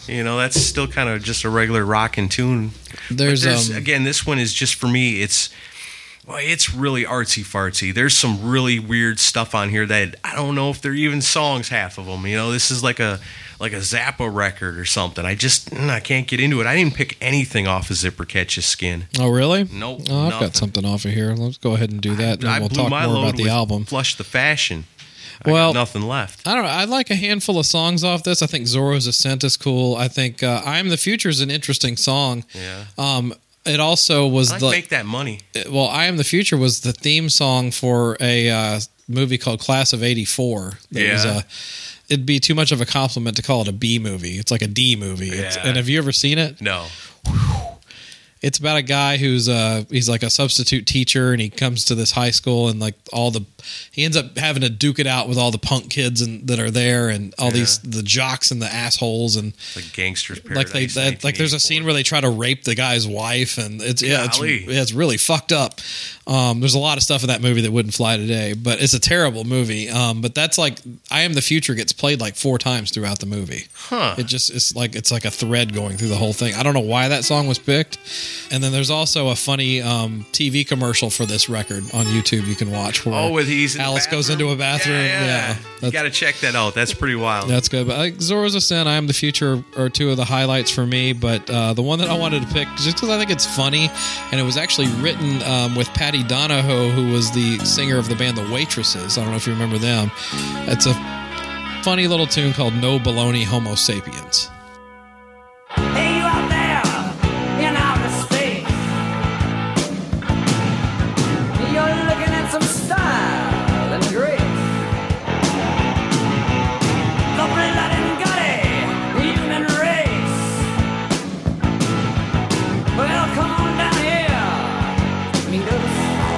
You know, that's still kind of just a regular rockin' tune. There's, there's um, again, this one is just for me. It's well, it's really artsy fartsy. There's some really weird stuff on here that I don't know if they're even songs. Half of them, you know, this is like a like a Zappa record or something. I just mm, I can't get into it. I didn't pick anything off of Zipper Catch's Skin. Oh, really? Nope. Oh, I've nothing. got something off of here. Let's go ahead and do that, and then I we'll blew talk my more load about the with album. Flush the Fashion. I Well, got nothing left. I don't know. I like a handful of songs off this. I think Zorro's Ascent is cool. I think uh, I Am the Future is an interesting song. Yeah. Um, it also was I like the Make That Money. well, I Am the Future was the theme song for a uh, movie called Class of eighty-four. That Yeah. was a, it'd be too much of a compliment to call it a B movie. It's like a D movie. It's, Yeah. and have you ever seen it? No. It's about a guy who's uh he's like a substitute teacher, and he comes to this high school, and like all the he ends up having to duke it out with all the punk kids and that are there, and all Yeah. these the jocks and the assholes, and Like Gangster's Paradise. like they that, like there's a scene where they try to rape the guy's wife, and it's yeah it's, Golly. yeah, it's really fucked up. Um, there's a lot of stuff in that movie that wouldn't fly today, but it's a terrible movie. Um, but that's like I Am the Future gets played like four times throughout the movie. Huh. It just it's like it's like a thread going through the whole thing. I don't know why that song was picked. And then there's also a funny um, T V commercial for this record on YouTube you can watch. Where Oh, with he's in the Alice goes into a bathroom. Yeah, Yeah, yeah. you that's, got to check that out. That's pretty wild. that's good. But like, Zorro's Ascent, I Am the Future are two of the highlights for me. But uh, the one that I wanted to pick, just because I think it's funny, and it was actually written um, with Patty Donahoe, who was the singer of the band The Waitresses. I don't know if you remember them. It's a funny little tune called No Baloney Homo Sapiens. Hey, you out there in outer space. You're looking at some style and grace. The blood and gutty human race. Well, come on down here, meet us.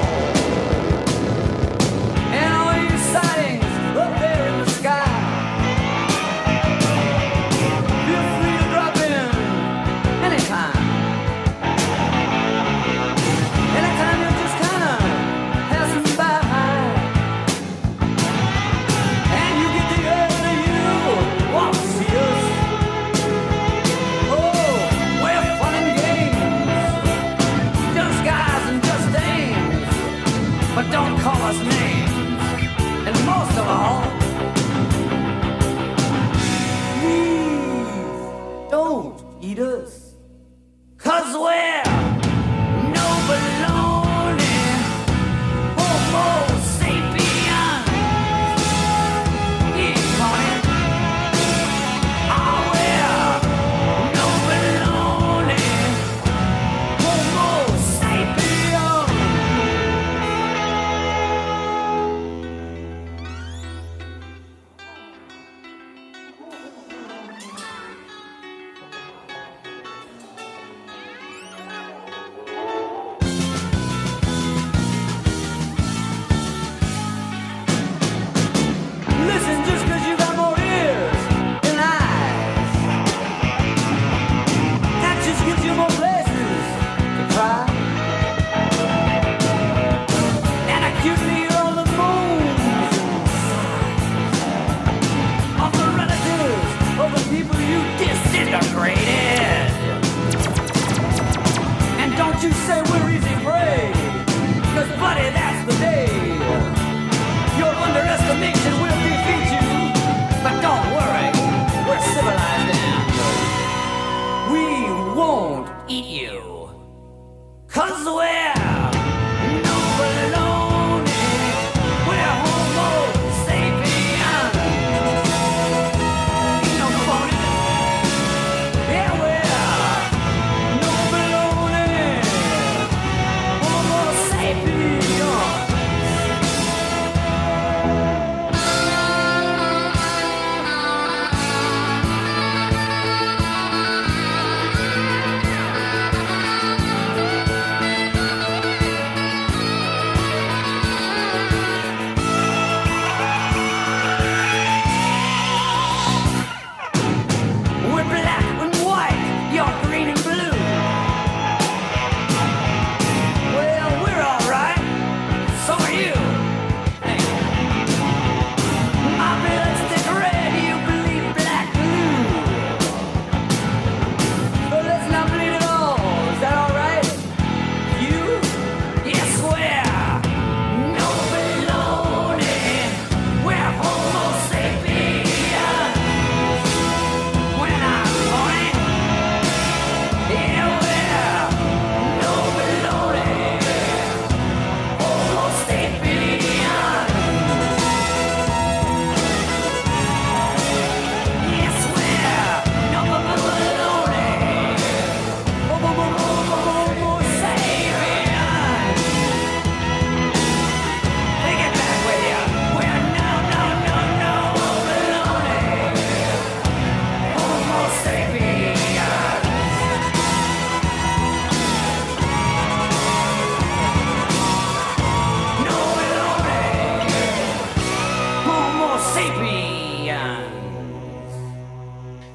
And all you sightings up there in the sky.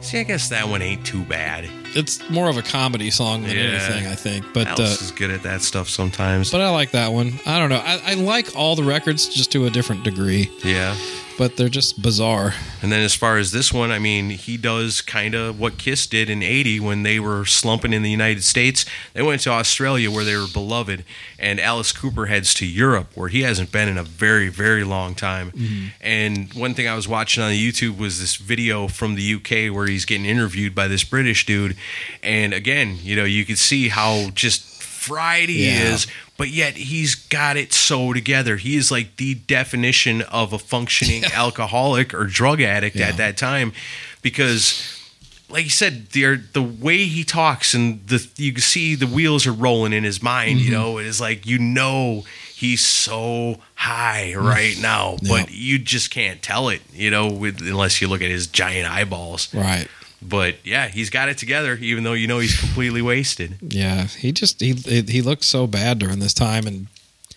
See, I guess that one ain't too bad. It's more of a comedy song than Yeah. anything, I think. But Alice uh, is good at that stuff sometimes. but I like that one. I don't know. I, I like all the records just to a different degree, yeah. but they're just bizarre. And then as far as this one, I mean, he does kind of what Kiss did in eighty when they were slumping in the United States. They went to Australia where they were beloved, and Alice Cooper heads to Europe where he hasn't been in a very, very long time. Mm-hmm. And one thing I was watching on YouTube was this video from the U K where he's getting interviewed by this British dude. And again, you know, you could see how just fried he Yeah. is, but yet he's got it so together. He is like the definition of a functioning alcoholic or drug addict Yeah. at that time, because like you said, the the way he talks and the you can see the wheels are rolling in his mind. Mm-hmm. You know, it is like, you know, he's so high right now, Yeah. but you just can't tell it. You know, with, unless you look at his giant eyeballs. Right. But yeah, he's got it together, even though you know he's completely wasted. Yeah, he just he he looked so bad during this time, and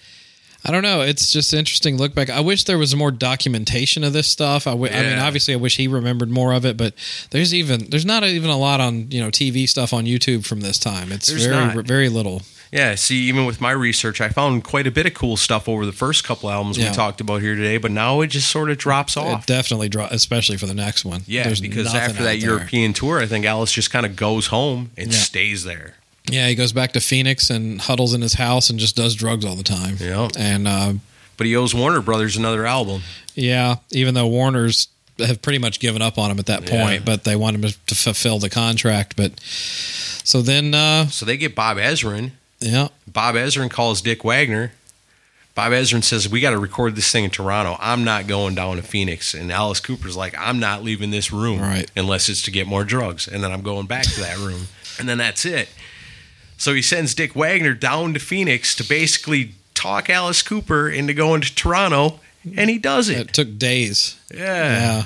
I don't know. It's just interesting to look back. I wish there was more documentation of this stuff. I, w- I mean, Yeah. obviously, I wish he remembered more of it, but there's even there's not even a lot on you know T V stuff on YouTube from this time. It's There's very not. very little. Yeah, see, even with my research, I found quite a bit of cool stuff over the first couple albums Yeah. we talked about here today, but now it just sort of drops off. It definitely draw, especially for the next one. Yeah, There's because nothing after that out there. European tour, I think Alice just kind of goes home and Yeah. stays there. Yeah, he goes back to Phoenix and huddles in his house and just does drugs all the time. Yeah. And uh, But he owes Warner Brothers another album. yeah, even though Warner's have pretty much given up on him at that point, Yeah. but they want him to fulfill the contract. But so then, uh, So they get Bob Ezrin. yeah, Bob Ezrin calls Dick Wagner. Bob Ezrin says, we got to record this thing in Toronto. I'm not going down to Phoenix. And Alice Cooper's like, I'm not leaving this room Right. unless it's to get more drugs. And then I'm going back to that room. And then that's it. So he sends Dick Wagner down to Phoenix to basically talk Alice Cooper into going to Toronto. And he does it. it took days. Yeah. Yeah.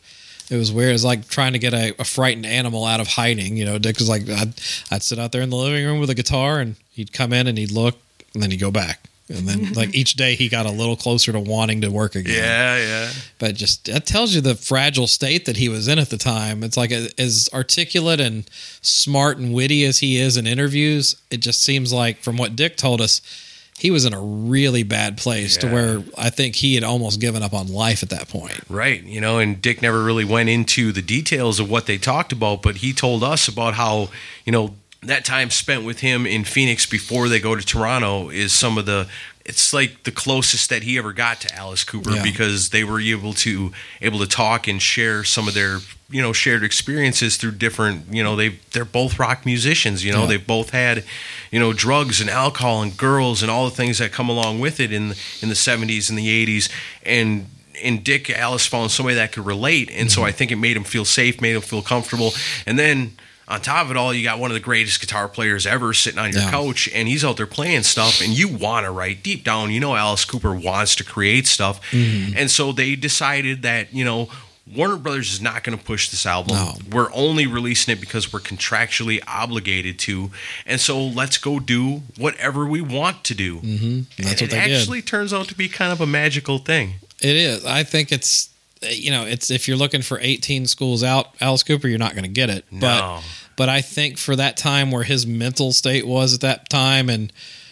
It was weird. It was like trying to get a, a frightened animal out of hiding. You know, Dick was like, I'd, I'd sit out there in the living room with a guitar, and he'd come in and he'd look, and then he'd go back. And then, like, each day he got a little closer to wanting to work again. Yeah, yeah. But just, that tells you the fragile state that he was in at the time. It's like, as articulate and smart and witty as he is in interviews, it just seems like, from what Dick told us, he was in a really bad place to Yeah. where I think he had almost given up on life at that point. Right. You know, and Dick never really went into the details of what they talked about, but he told us about how, you know, that time spent with him in Phoenix before they go to Toronto is some of the, it's like the closest that he ever got to Alice Cooper, Yeah. because they were able to able to talk and share some of their, you know, shared experiences through different, you know, they they're both rock musicians, you know, Yeah. they've both had, you know, drugs and alcohol and girls and all the things that come along with it in in the seventies and the eighties. And and Dick Alice found somebody that could relate, and so I think it made him feel safe, made him feel comfortable. And then on top of it all, you got one of the greatest guitar players ever sitting on your Yeah. couch, and he's out there playing stuff, and you want to write deep down. You know, Alice Cooper wants to create stuff, and so they decided that, you know, Warner Brothers is not going to push this album. No. We're only releasing it because we're contractually obligated to, and so let's go do whatever we want to do. Mm-hmm. That's and what it they actually turns out to be kind of a magical thing. It is. I think it's, you know, it's if you're looking for eighteen schools out, Alice Cooper, you're not going to get it. No. But but I think for that time where his mental state was at that time, and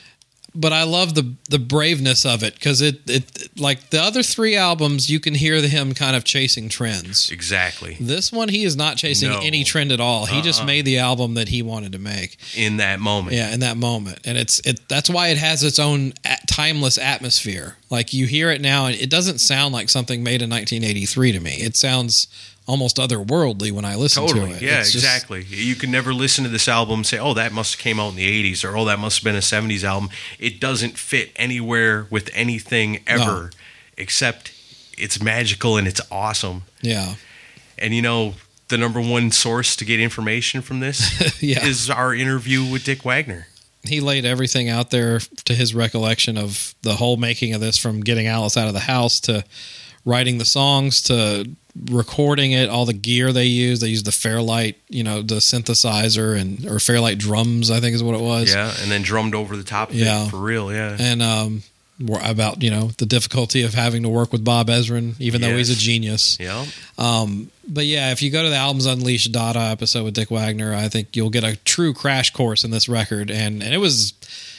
but I love the the braveness of it, because it it like the other three albums, you can hear him kind of chasing trends. Exactly. This one, he is not chasing No. any trend at all. He just made the album that he wanted to make. In that moment. Yeah, in that moment, and it's it. That's why it has its own at- timeless atmosphere. Like, you hear it now, and it doesn't sound like something made in nineteen eighty-three to me. It sounds almost otherworldly when I listen Totally. to it. Yeah, It's just- exactly. You can never listen to this album and say, oh, that must have came out in the eighties, or oh, that must have been a seventies album. It doesn't fit anywhere with anything ever, No. except it's magical and it's awesome. yeah, And, you know, the number one source to get information from this Yeah. is our interview with Dick Wagner. he laid everything out there to his recollection of the whole making of this, from getting Alice out of the house to writing the songs to recording it, all the gear they used. They used the Fairlight, you know, the synthesizer, and or Fairlight drums, I think is what it was. Yeah, and then drummed over the top of Yeah. it for real, yeah. And um, about, you know, the difficulty of having to work with Bob Ezrin, even though he's a Yes. genius. Yeah. Um, but yeah, if you go to the Albums Unleashed Dada episode with Dick Wagner, I think you'll get a true crash course in this record. And, and it was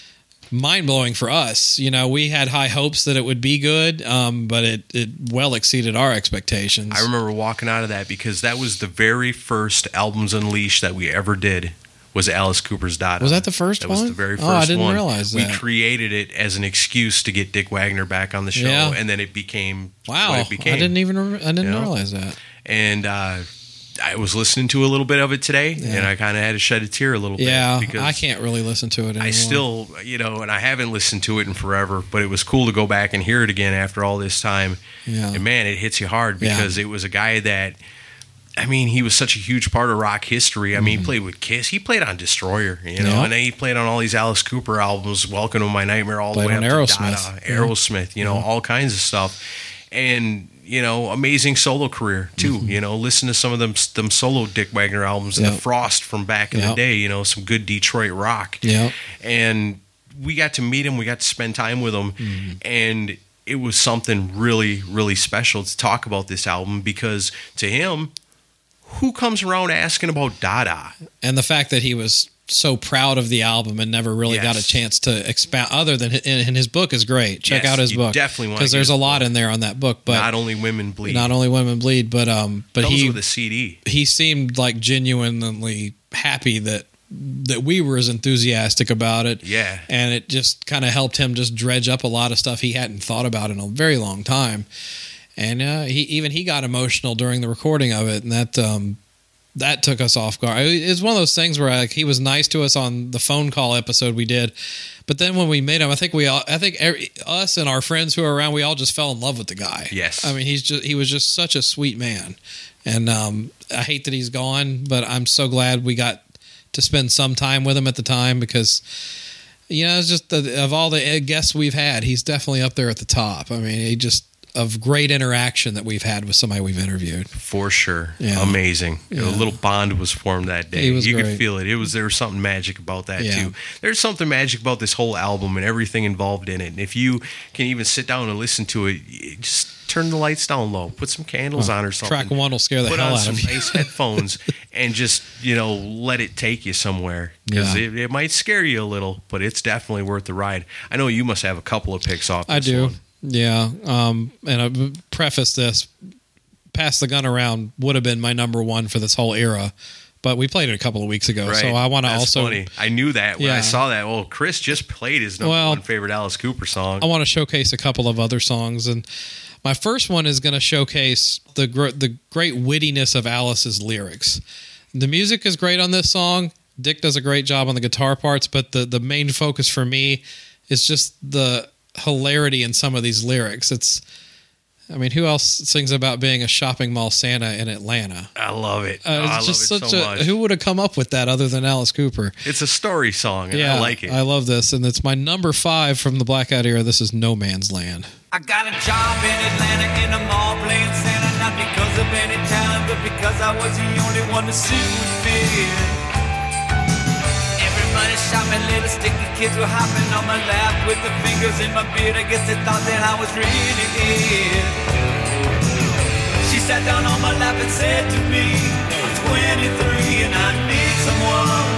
mind blowing for us. You know, we had high hopes that it would be good, um, but it, it well exceeded our expectations. I remember walking out of that because that was the very first Albums Unleashed that we ever did. Was Alice Cooper's Dada. Was that the first that one? That was the very first Oh, I didn't one. realize We that. created it as an excuse to get Dick Wagner back on the show, Yeah. and then it became Wow, what it became. I didn't even rem- I didn't You know? realize that. And uh, I was listening to a little bit of it today, Yeah. and I kind of had to shed a tear a little Yeah, bit. because I can't really listen to it anymore. I still, you know, and I haven't listened to it in forever, but it was cool to go back and hear it again after all this time. Yeah. And man, it hits you hard Yeah. because it was a guy that, I mean, he was such a huge part of rock history. I mean, he played with Kiss. He played on Destroyer, you know, Mm-hmm. Yeah. and then he played on all these Alice Cooper albums, Welcome to My Nightmare, all Played the way on up Aerosmith. to Dada, Yeah. Aerosmith, you know, all kinds of stuff. And, you know, amazing solo career, too. Mm-hmm. You know, listen to some of them them solo Dick Wagner albums and Yep. the Frost from back in Yep. the day, you know, some good Detroit rock. Yeah. And we got to meet him. We got to spend time with him. Mm-hmm. And it was something really, really special to talk about this album because to him, who comes around asking about Dada? And the fact that he was so proud of the album and never really got a Yes. chance to expound other than in, in his book is great. Check Yes, out his you book. definitely wanna because get there's his a lot in there on that book. But Not only women bleed. not only women bleed, but um, but Comes he with a C D. he seemed like genuinely happy that that we were as enthusiastic about it. Yeah. And it just kind of helped him just dredge up a lot of stuff he hadn't thought about in a very long time. And uh, he even he got emotional during the recording of it, and that um, that took us off guard. It was one of those things where like he was nice to us on the phone call episode we did, but then when we met him, I think we all, I think every, us and our friends who were around, we all just fell in love with the guy. Yes. I mean he's just he was just such a sweet man, and um, I hate that he's gone, but I'm so glad we got to spend some time with him at the time because. You know, it's just the, of all the guests we've had, he's definitely up there at the top. I mean, he just of great interaction that we've had with somebody we've interviewed. For sure. Yeah. Amazing. Yeah. A little bond was formed that day. He was you great. could feel it. It was there was something magic about that Yeah. too. There's something magic about this whole album and everything involved in it. And if you can even sit down and listen to it, you just turn the lights down low, put some candles on or something. Track one will scare the Put hell on out some of you. nice headphones and just, you know, let it take you somewhere. Because Yeah. it, it might scare you a little, but it's definitely worth the ride. I know you must have a couple of picks off this I do. one. Yeah. Um, and I preface this Pass the Gun Around would have been my number one for this whole era, but we played it a couple of weeks ago. Right. So I want to That's also, funny. I knew that when I Yeah. saw that. Well, Chris just played his number Well, one favorite Alice Cooper song. I want to showcase a couple of other songs. And my first one is going to showcase the, gr- the great wittiness of Alice's lyrics. The music is great on this song. Dick does a great job on the guitar parts, but the, the main focus for me is just the hilarity in some of these lyrics. It's, I mean, who else sings about being a shopping mall Santa in Atlanta? I love it. Uh, Oh, it's I love just it such so a, much. who would have come up with that other than Alice Cooper? It's a story song, and Yeah, I like it. I love this, and it's my number five from the Blackout era. This is No Man's Land. I got a job in Atlanta in a mall playing Santa, not because of any talent, but because I was the only one to suit would fit. Everybody shopping, little sticky kids were hopping on my lap with the fingers in my beard. I guess they thought that I was really it. She sat down on my lap and said to me, I'm twenty-three and I need someone.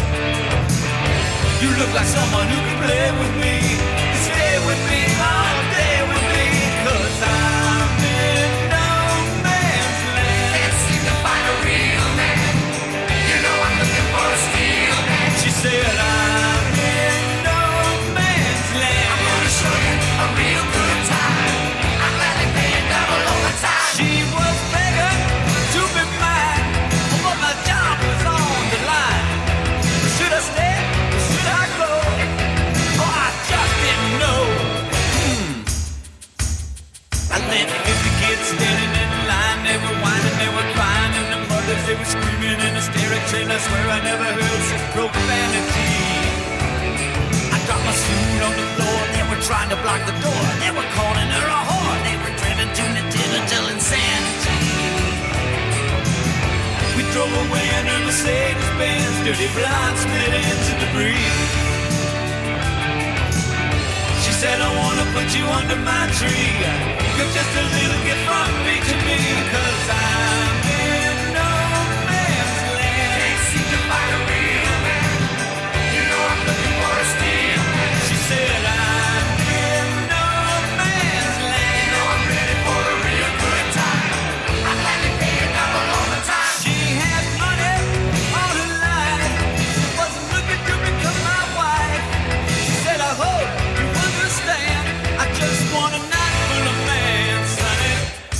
You look like someone who can play with me, stay with me, all day with me, 'cause I'm in no man's land. Can't seem to find a real man. You know I'm looking for a steel man. She said I'm in no man's land. I'm gonna show you a real good time. I'm gladly paying double overtime. She was begging to be mine, but my job was on the line. Should I stay? Should I go? Oh, I just didn't know. Hmm. I let fifty kids standing in line. They were whining, they were crying, and the mothers, they were screaming in hysterics. And I swear I never heard such profanity. I dropped my suit on the floor. They were trying to block the door. They were calling her a whore. They were driven to nativity insanity. We drove away in a Mercedes-Benz, dirty blind split into debris. She said, I wanna put you under my tree. You're just a little gift from me to me, 'cause I'm in no man's land. Can't seem to find a real man. You know I'm looking for a steel man. She said, I'm in no man's land. You know I'm ready for a real good time. I'm gladly paying double all the time. She had money all her life. She wasn't looking to become my wife. She said, I hope you understand. I just want a night full of man, sonny.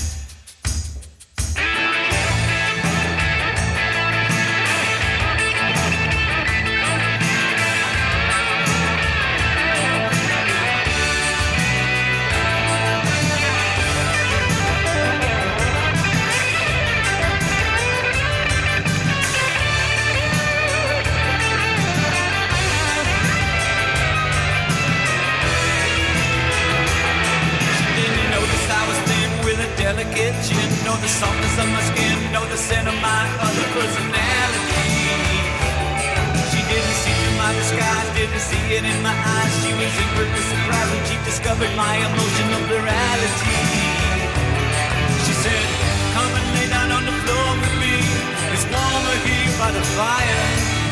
Didn't notice I was thin with a delicate chin. Know the softness of my skin, know the scent of my other personality. She didn't see through my disguise, didn't see it in my eyes. She was inwardly surprised when she discovered my emotional plurality. She said, come and lay down on the floor with me. It's warmer here by the fire.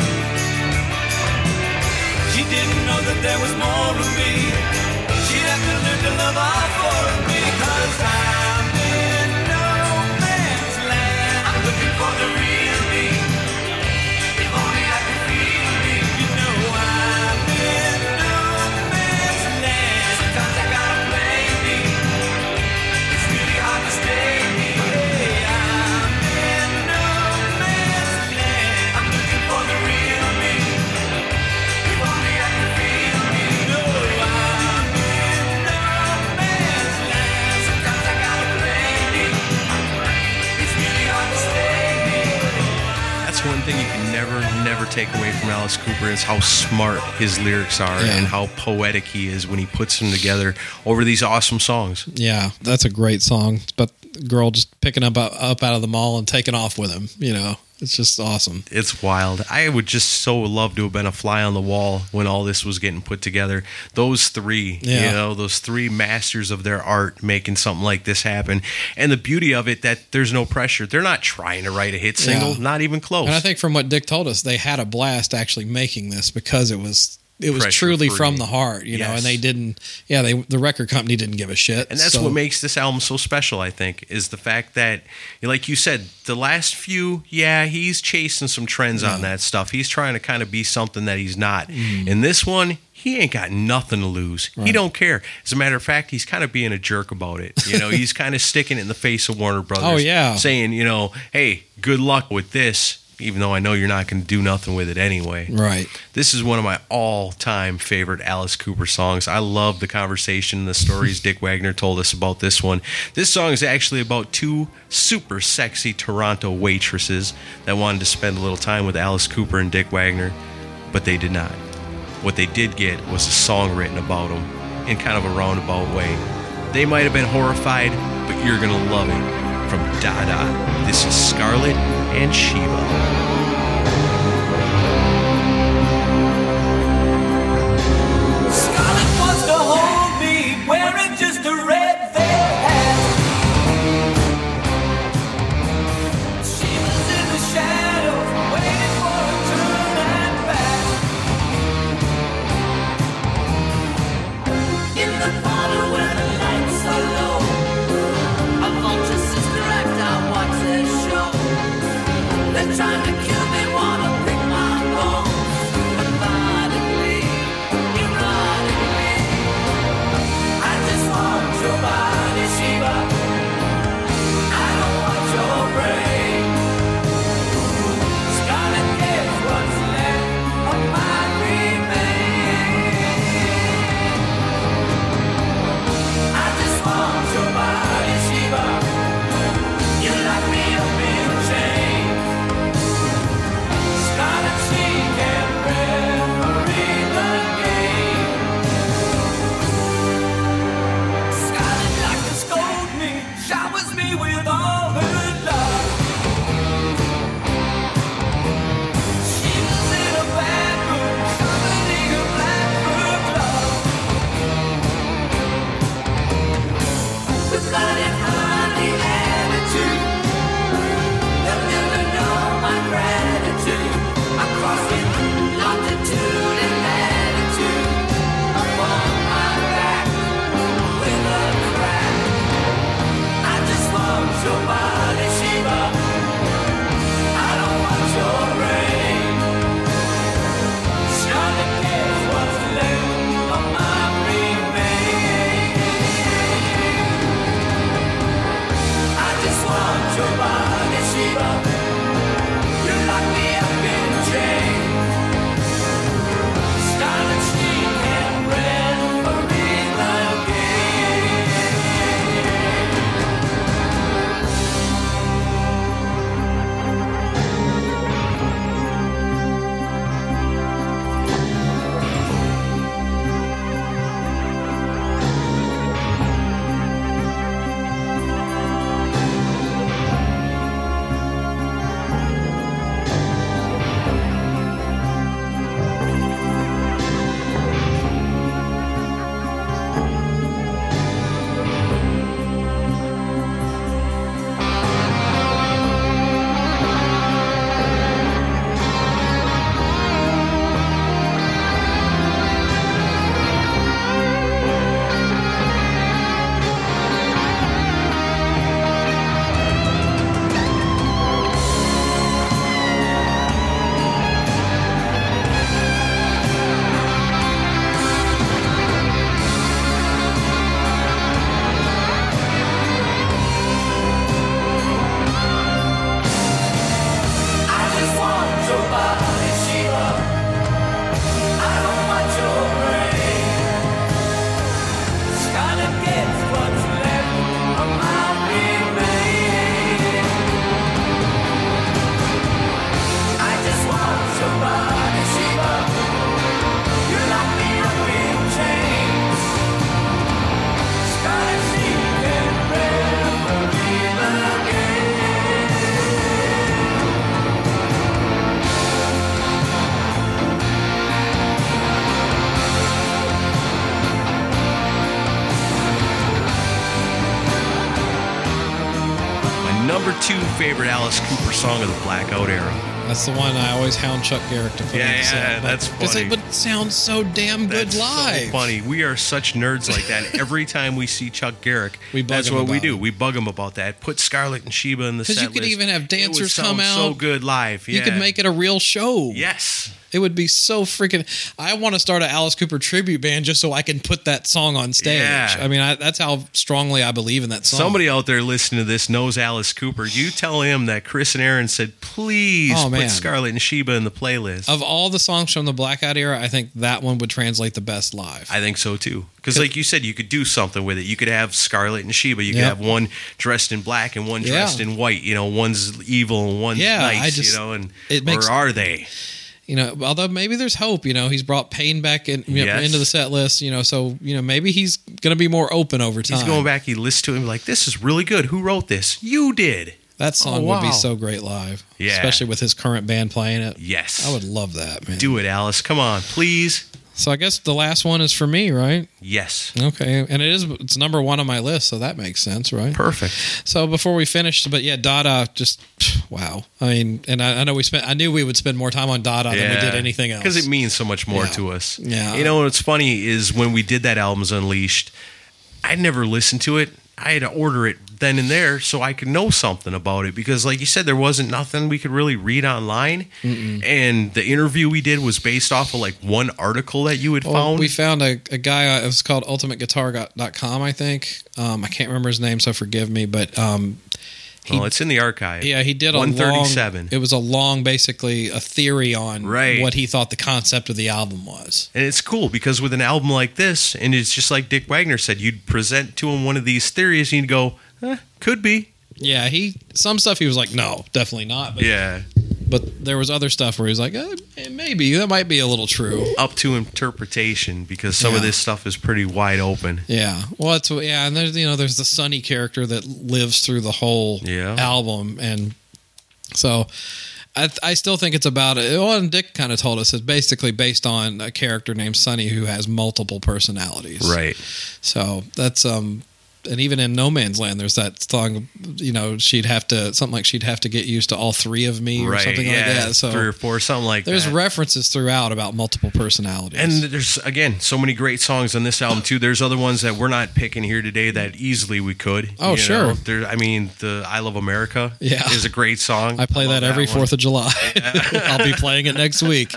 She didn't know that there was more of me. She'd have to learn to love all four of me, 'cause I'm in no man's land. I'm looking for the real me. If only I could feel me. You know I'm in no man's land. Sometimes I gotta play me. It's really hard to stay me. Hey, I'm in no man's land. I'm looking for the real me. If only I could feel me. No, I'm in no man's land. Sometimes I gotta play me. It's really hard to stay me. That's one thing you can never, never take away from Alice Cooper is how smart his lyrics are Yeah. and how poetic he is when he puts them together over these awesome songs. Yeah, that's a great song. It's about the girl just picking up up out of the mall and taking off with him. You know, it's just awesome. It's wild. I would just so love to have been a fly on the wall when all this was getting put together. Those three, Yeah. you know, those three masters of their art making something like this happen. And the beauty of it, that there's no pressure. They're not trying to write a hit single, Yeah. not even close. And I think from what Dick told us, they had a blast actually making this because it was it was Pressure truly free. from the heart, you know. Yes. And they didn't, yeah, they the record company didn't give a shit. And that's so- what makes this album so special, I think, is the fact that, like you said, the last few, yeah, he's chasing some trends on that stuff. He's trying to kind of be something that he's not. In this one, he ain't got nothing to lose. He Right. don't care. As a matter of fact, he's kind of being a jerk about it. You know, he's kind of sticking it in the face of Warner Brothers. Oh, yeah. Saying, you know, hey, good luck with this, even though I know you're not going to do nothing with it anyway. Right. This is one of my all-time favorite Alice Cooper songs. I love the conversation and the stories Dick Wagner told us about this one. This song is actually about two super sexy Toronto waitresses that wanted to spend a little time with Alice Cooper and Dick Wagner, but they did not. What they did get was a song written about them in kind of a roundabout way. They might have been horrified, but you're going to love it. From Dada, this is Scarlett and Sheba. Scarlett wants to hold me, wearing just a red velvet hat. She was in the shadows, waiting for a turn and back. In the parlor where the lights are low, I watch a sister act, I watch their show. They're trying to favorite Alice Cooper song of the Blackout era? That's the one I always hound Chuck Garrick to put Yeah, in the yeah, set. that's But- 'cause funny. It, but it sounds so damn good That's live. so funny. We are such nerds like that. Every time we see Chuck Garrick, We bug that's him what we about do. it. We bug him about that. Put Scarlett and Sheba in the set Because you could list. even have It would dancers sound come out. so good live. Yeah. You could make it a real show. Yes. It would be so freaking. I want to start an Alice Cooper tribute band just so I can put that song on stage. Yeah. I mean, I, that's how strongly I believe in that song. Somebody out there listening to this knows Alice Cooper. You tell him that Chris and Aaron said, please Oh, put man. Scarlett and Sheba in the playlist. Of all the songs from the Blackout era, I think that one would translate the best live. I think so too. Because, like you said, you could do something with it. You could have Scarlett and Sheba. You could Yep. have one dressed in black and one Yeah. dressed in white. You know, one's evil and one's Yeah, nice. I just- you know, and it makes- or are they? You know, although maybe there's hope. You know, he's brought Payne back in, you know, Yes. into the set list. You know, so you know maybe he's going to be more open over time. He's going back. He listens to him like, "This is really good. Who wrote this? You did." That song Oh, would be wow. so great live. Yeah. Especially with his current band playing it. Yes. I would love that, man. Do it, Alice. Come on, please. So I guess the last one is for me, right? Yes. Okay. And it is, it's number one on my list, so that makes sense, right? Perfect. So before we finish, but yeah, Dada, just, wow. I mean, and I, I know we spent, I knew we would spend more time on Dada than we did anything else. Because it means so much more Yeah. to us. Yeah. You know what's funny is when we did that Albums Unleashed, I never listened to it. I had to order it then and there so I could know something about it because, like you said, there wasn't nothing we could really read online. Mm-mm. And the interview we did was based off of like one article that you had Well, found. we found a, a guy, uh, it was called ultimate guitar dot com, I think. Um, I can't remember his name, so forgive me, but um, he, well, it's in the archive. yeah, he did a one long, thirty-seven. it was a long, basically a theory on Right. what he thought the concept of the album was. And it's cool because with an album like this, and it's just like Dick Wagner said, you'd present to him one of these theories and you'd go, eh, could be. Yeah, he, some stuff he was like, no, definitely not. But, Yeah. but there was other stuff where he was like, eh, maybe, that might be a little true. Up to interpretation because some of Yeah. this stuff is pretty wide open. Yeah, well, it's yeah, and there's you know there's the Sonny character that lives through the whole Yeah. album, and so I, I still think it's about it. Well, and Dick kind of told us it's basically based on a character named Sonny who has multiple personalities. Right. So that's um, and even in No Man's Land, there's that song. You know, she'd have to something like she'd have to get used to all three of me or Right. something yeah. like that. So three or four, something like there's that. references throughout about multiple personalities. And there's, again, so many great songs on this album, too. There's other ones that we're not picking here today that easily we could. Oh, you sure. know. There, I mean, the I Love America Yeah. is a great song. I play love that every one. Fourth of July. I'll be playing it next week.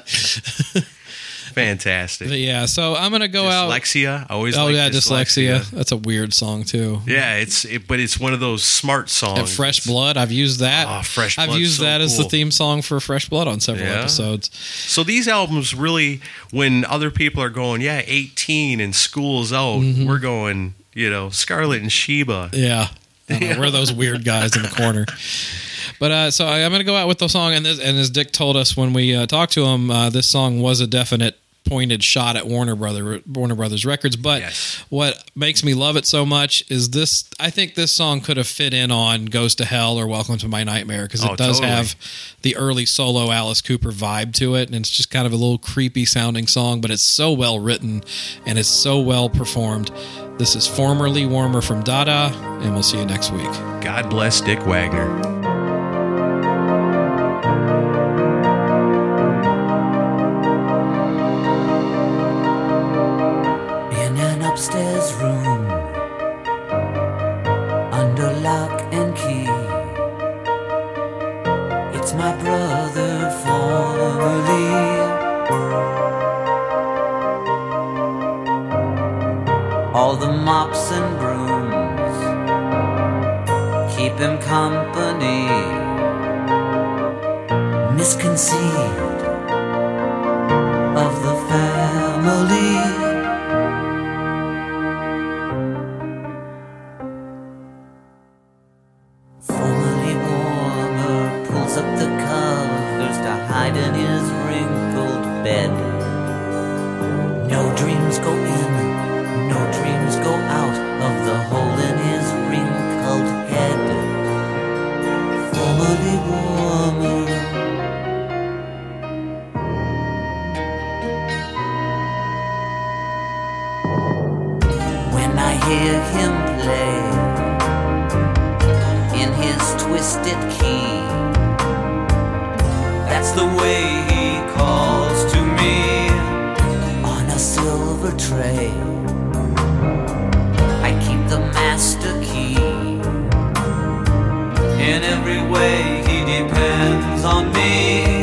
Fantastic. But yeah, so I'm gonna go out. Dyslexia. I always Oh like yeah, dyslexia. dyslexia. That's a weird song too. Yeah, it's it, but it's one of those smart songs. And Fresh Blood, I've used that. Oh, Fresh I've Blood's used so that as the cool. theme song for Fresh Blood on several Yeah. episodes. So these albums really, when other people are going, yeah, eighteen and school's out, Mm-hmm. we're going, you know, Scarlett and Sheba. Yeah, I know, we're those weird guys in the corner. But uh, so I, I'm going to go out with the song, and this, and as Dick told us when we uh, talked to him, uh, this song was a definite pointed shot at Warner Brother Warner Brothers Records. But Yes. what makes me love it so much is this. I think this song could have fit in on "Goes to Hell" or "Welcome to My Nightmare" because it Oh, does totally. have the early solo Alice Cooper vibe to it, and it's just kind of a little creepy sounding song, but it's so well written and it's so well performed. This is Formerly Warmer from Dada, and we'll see you next week. God bless Dick Wagner. In an upstairs room, under lock and key, it's my brother formerly. All the mops and brooms keep him company. Misconceived of the family. Formerly warmer pulls up the covers to hide in his wrinkled bed. No dreams go in, no dreams go out of the hole in his wrinkled head. Formerly warmer. When I hear him play in his twisted twisted key. That's the way he calls to me on a silver tray. I keep the master key. In every way he depends on me.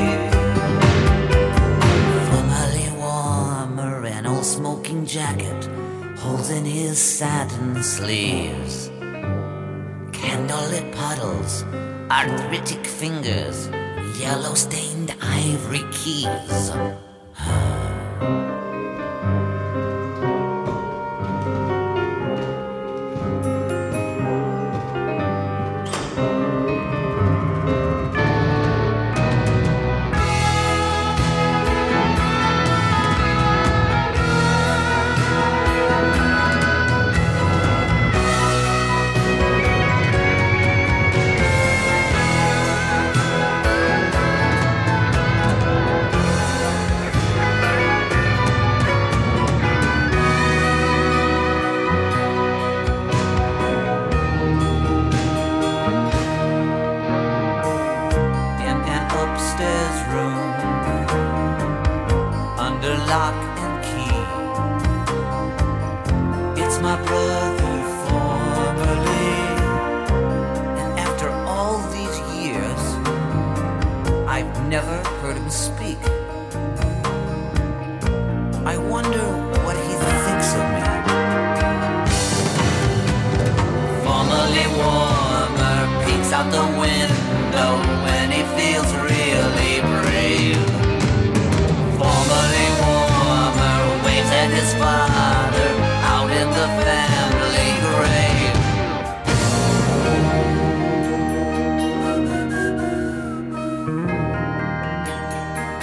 Formerly warmer, an old smoking jacket holds in his satin sleeves. Candlelit puddles, arthritic fingers, yellow-stained ivory keys.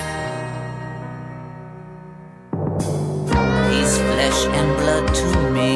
He's flesh and blood to me.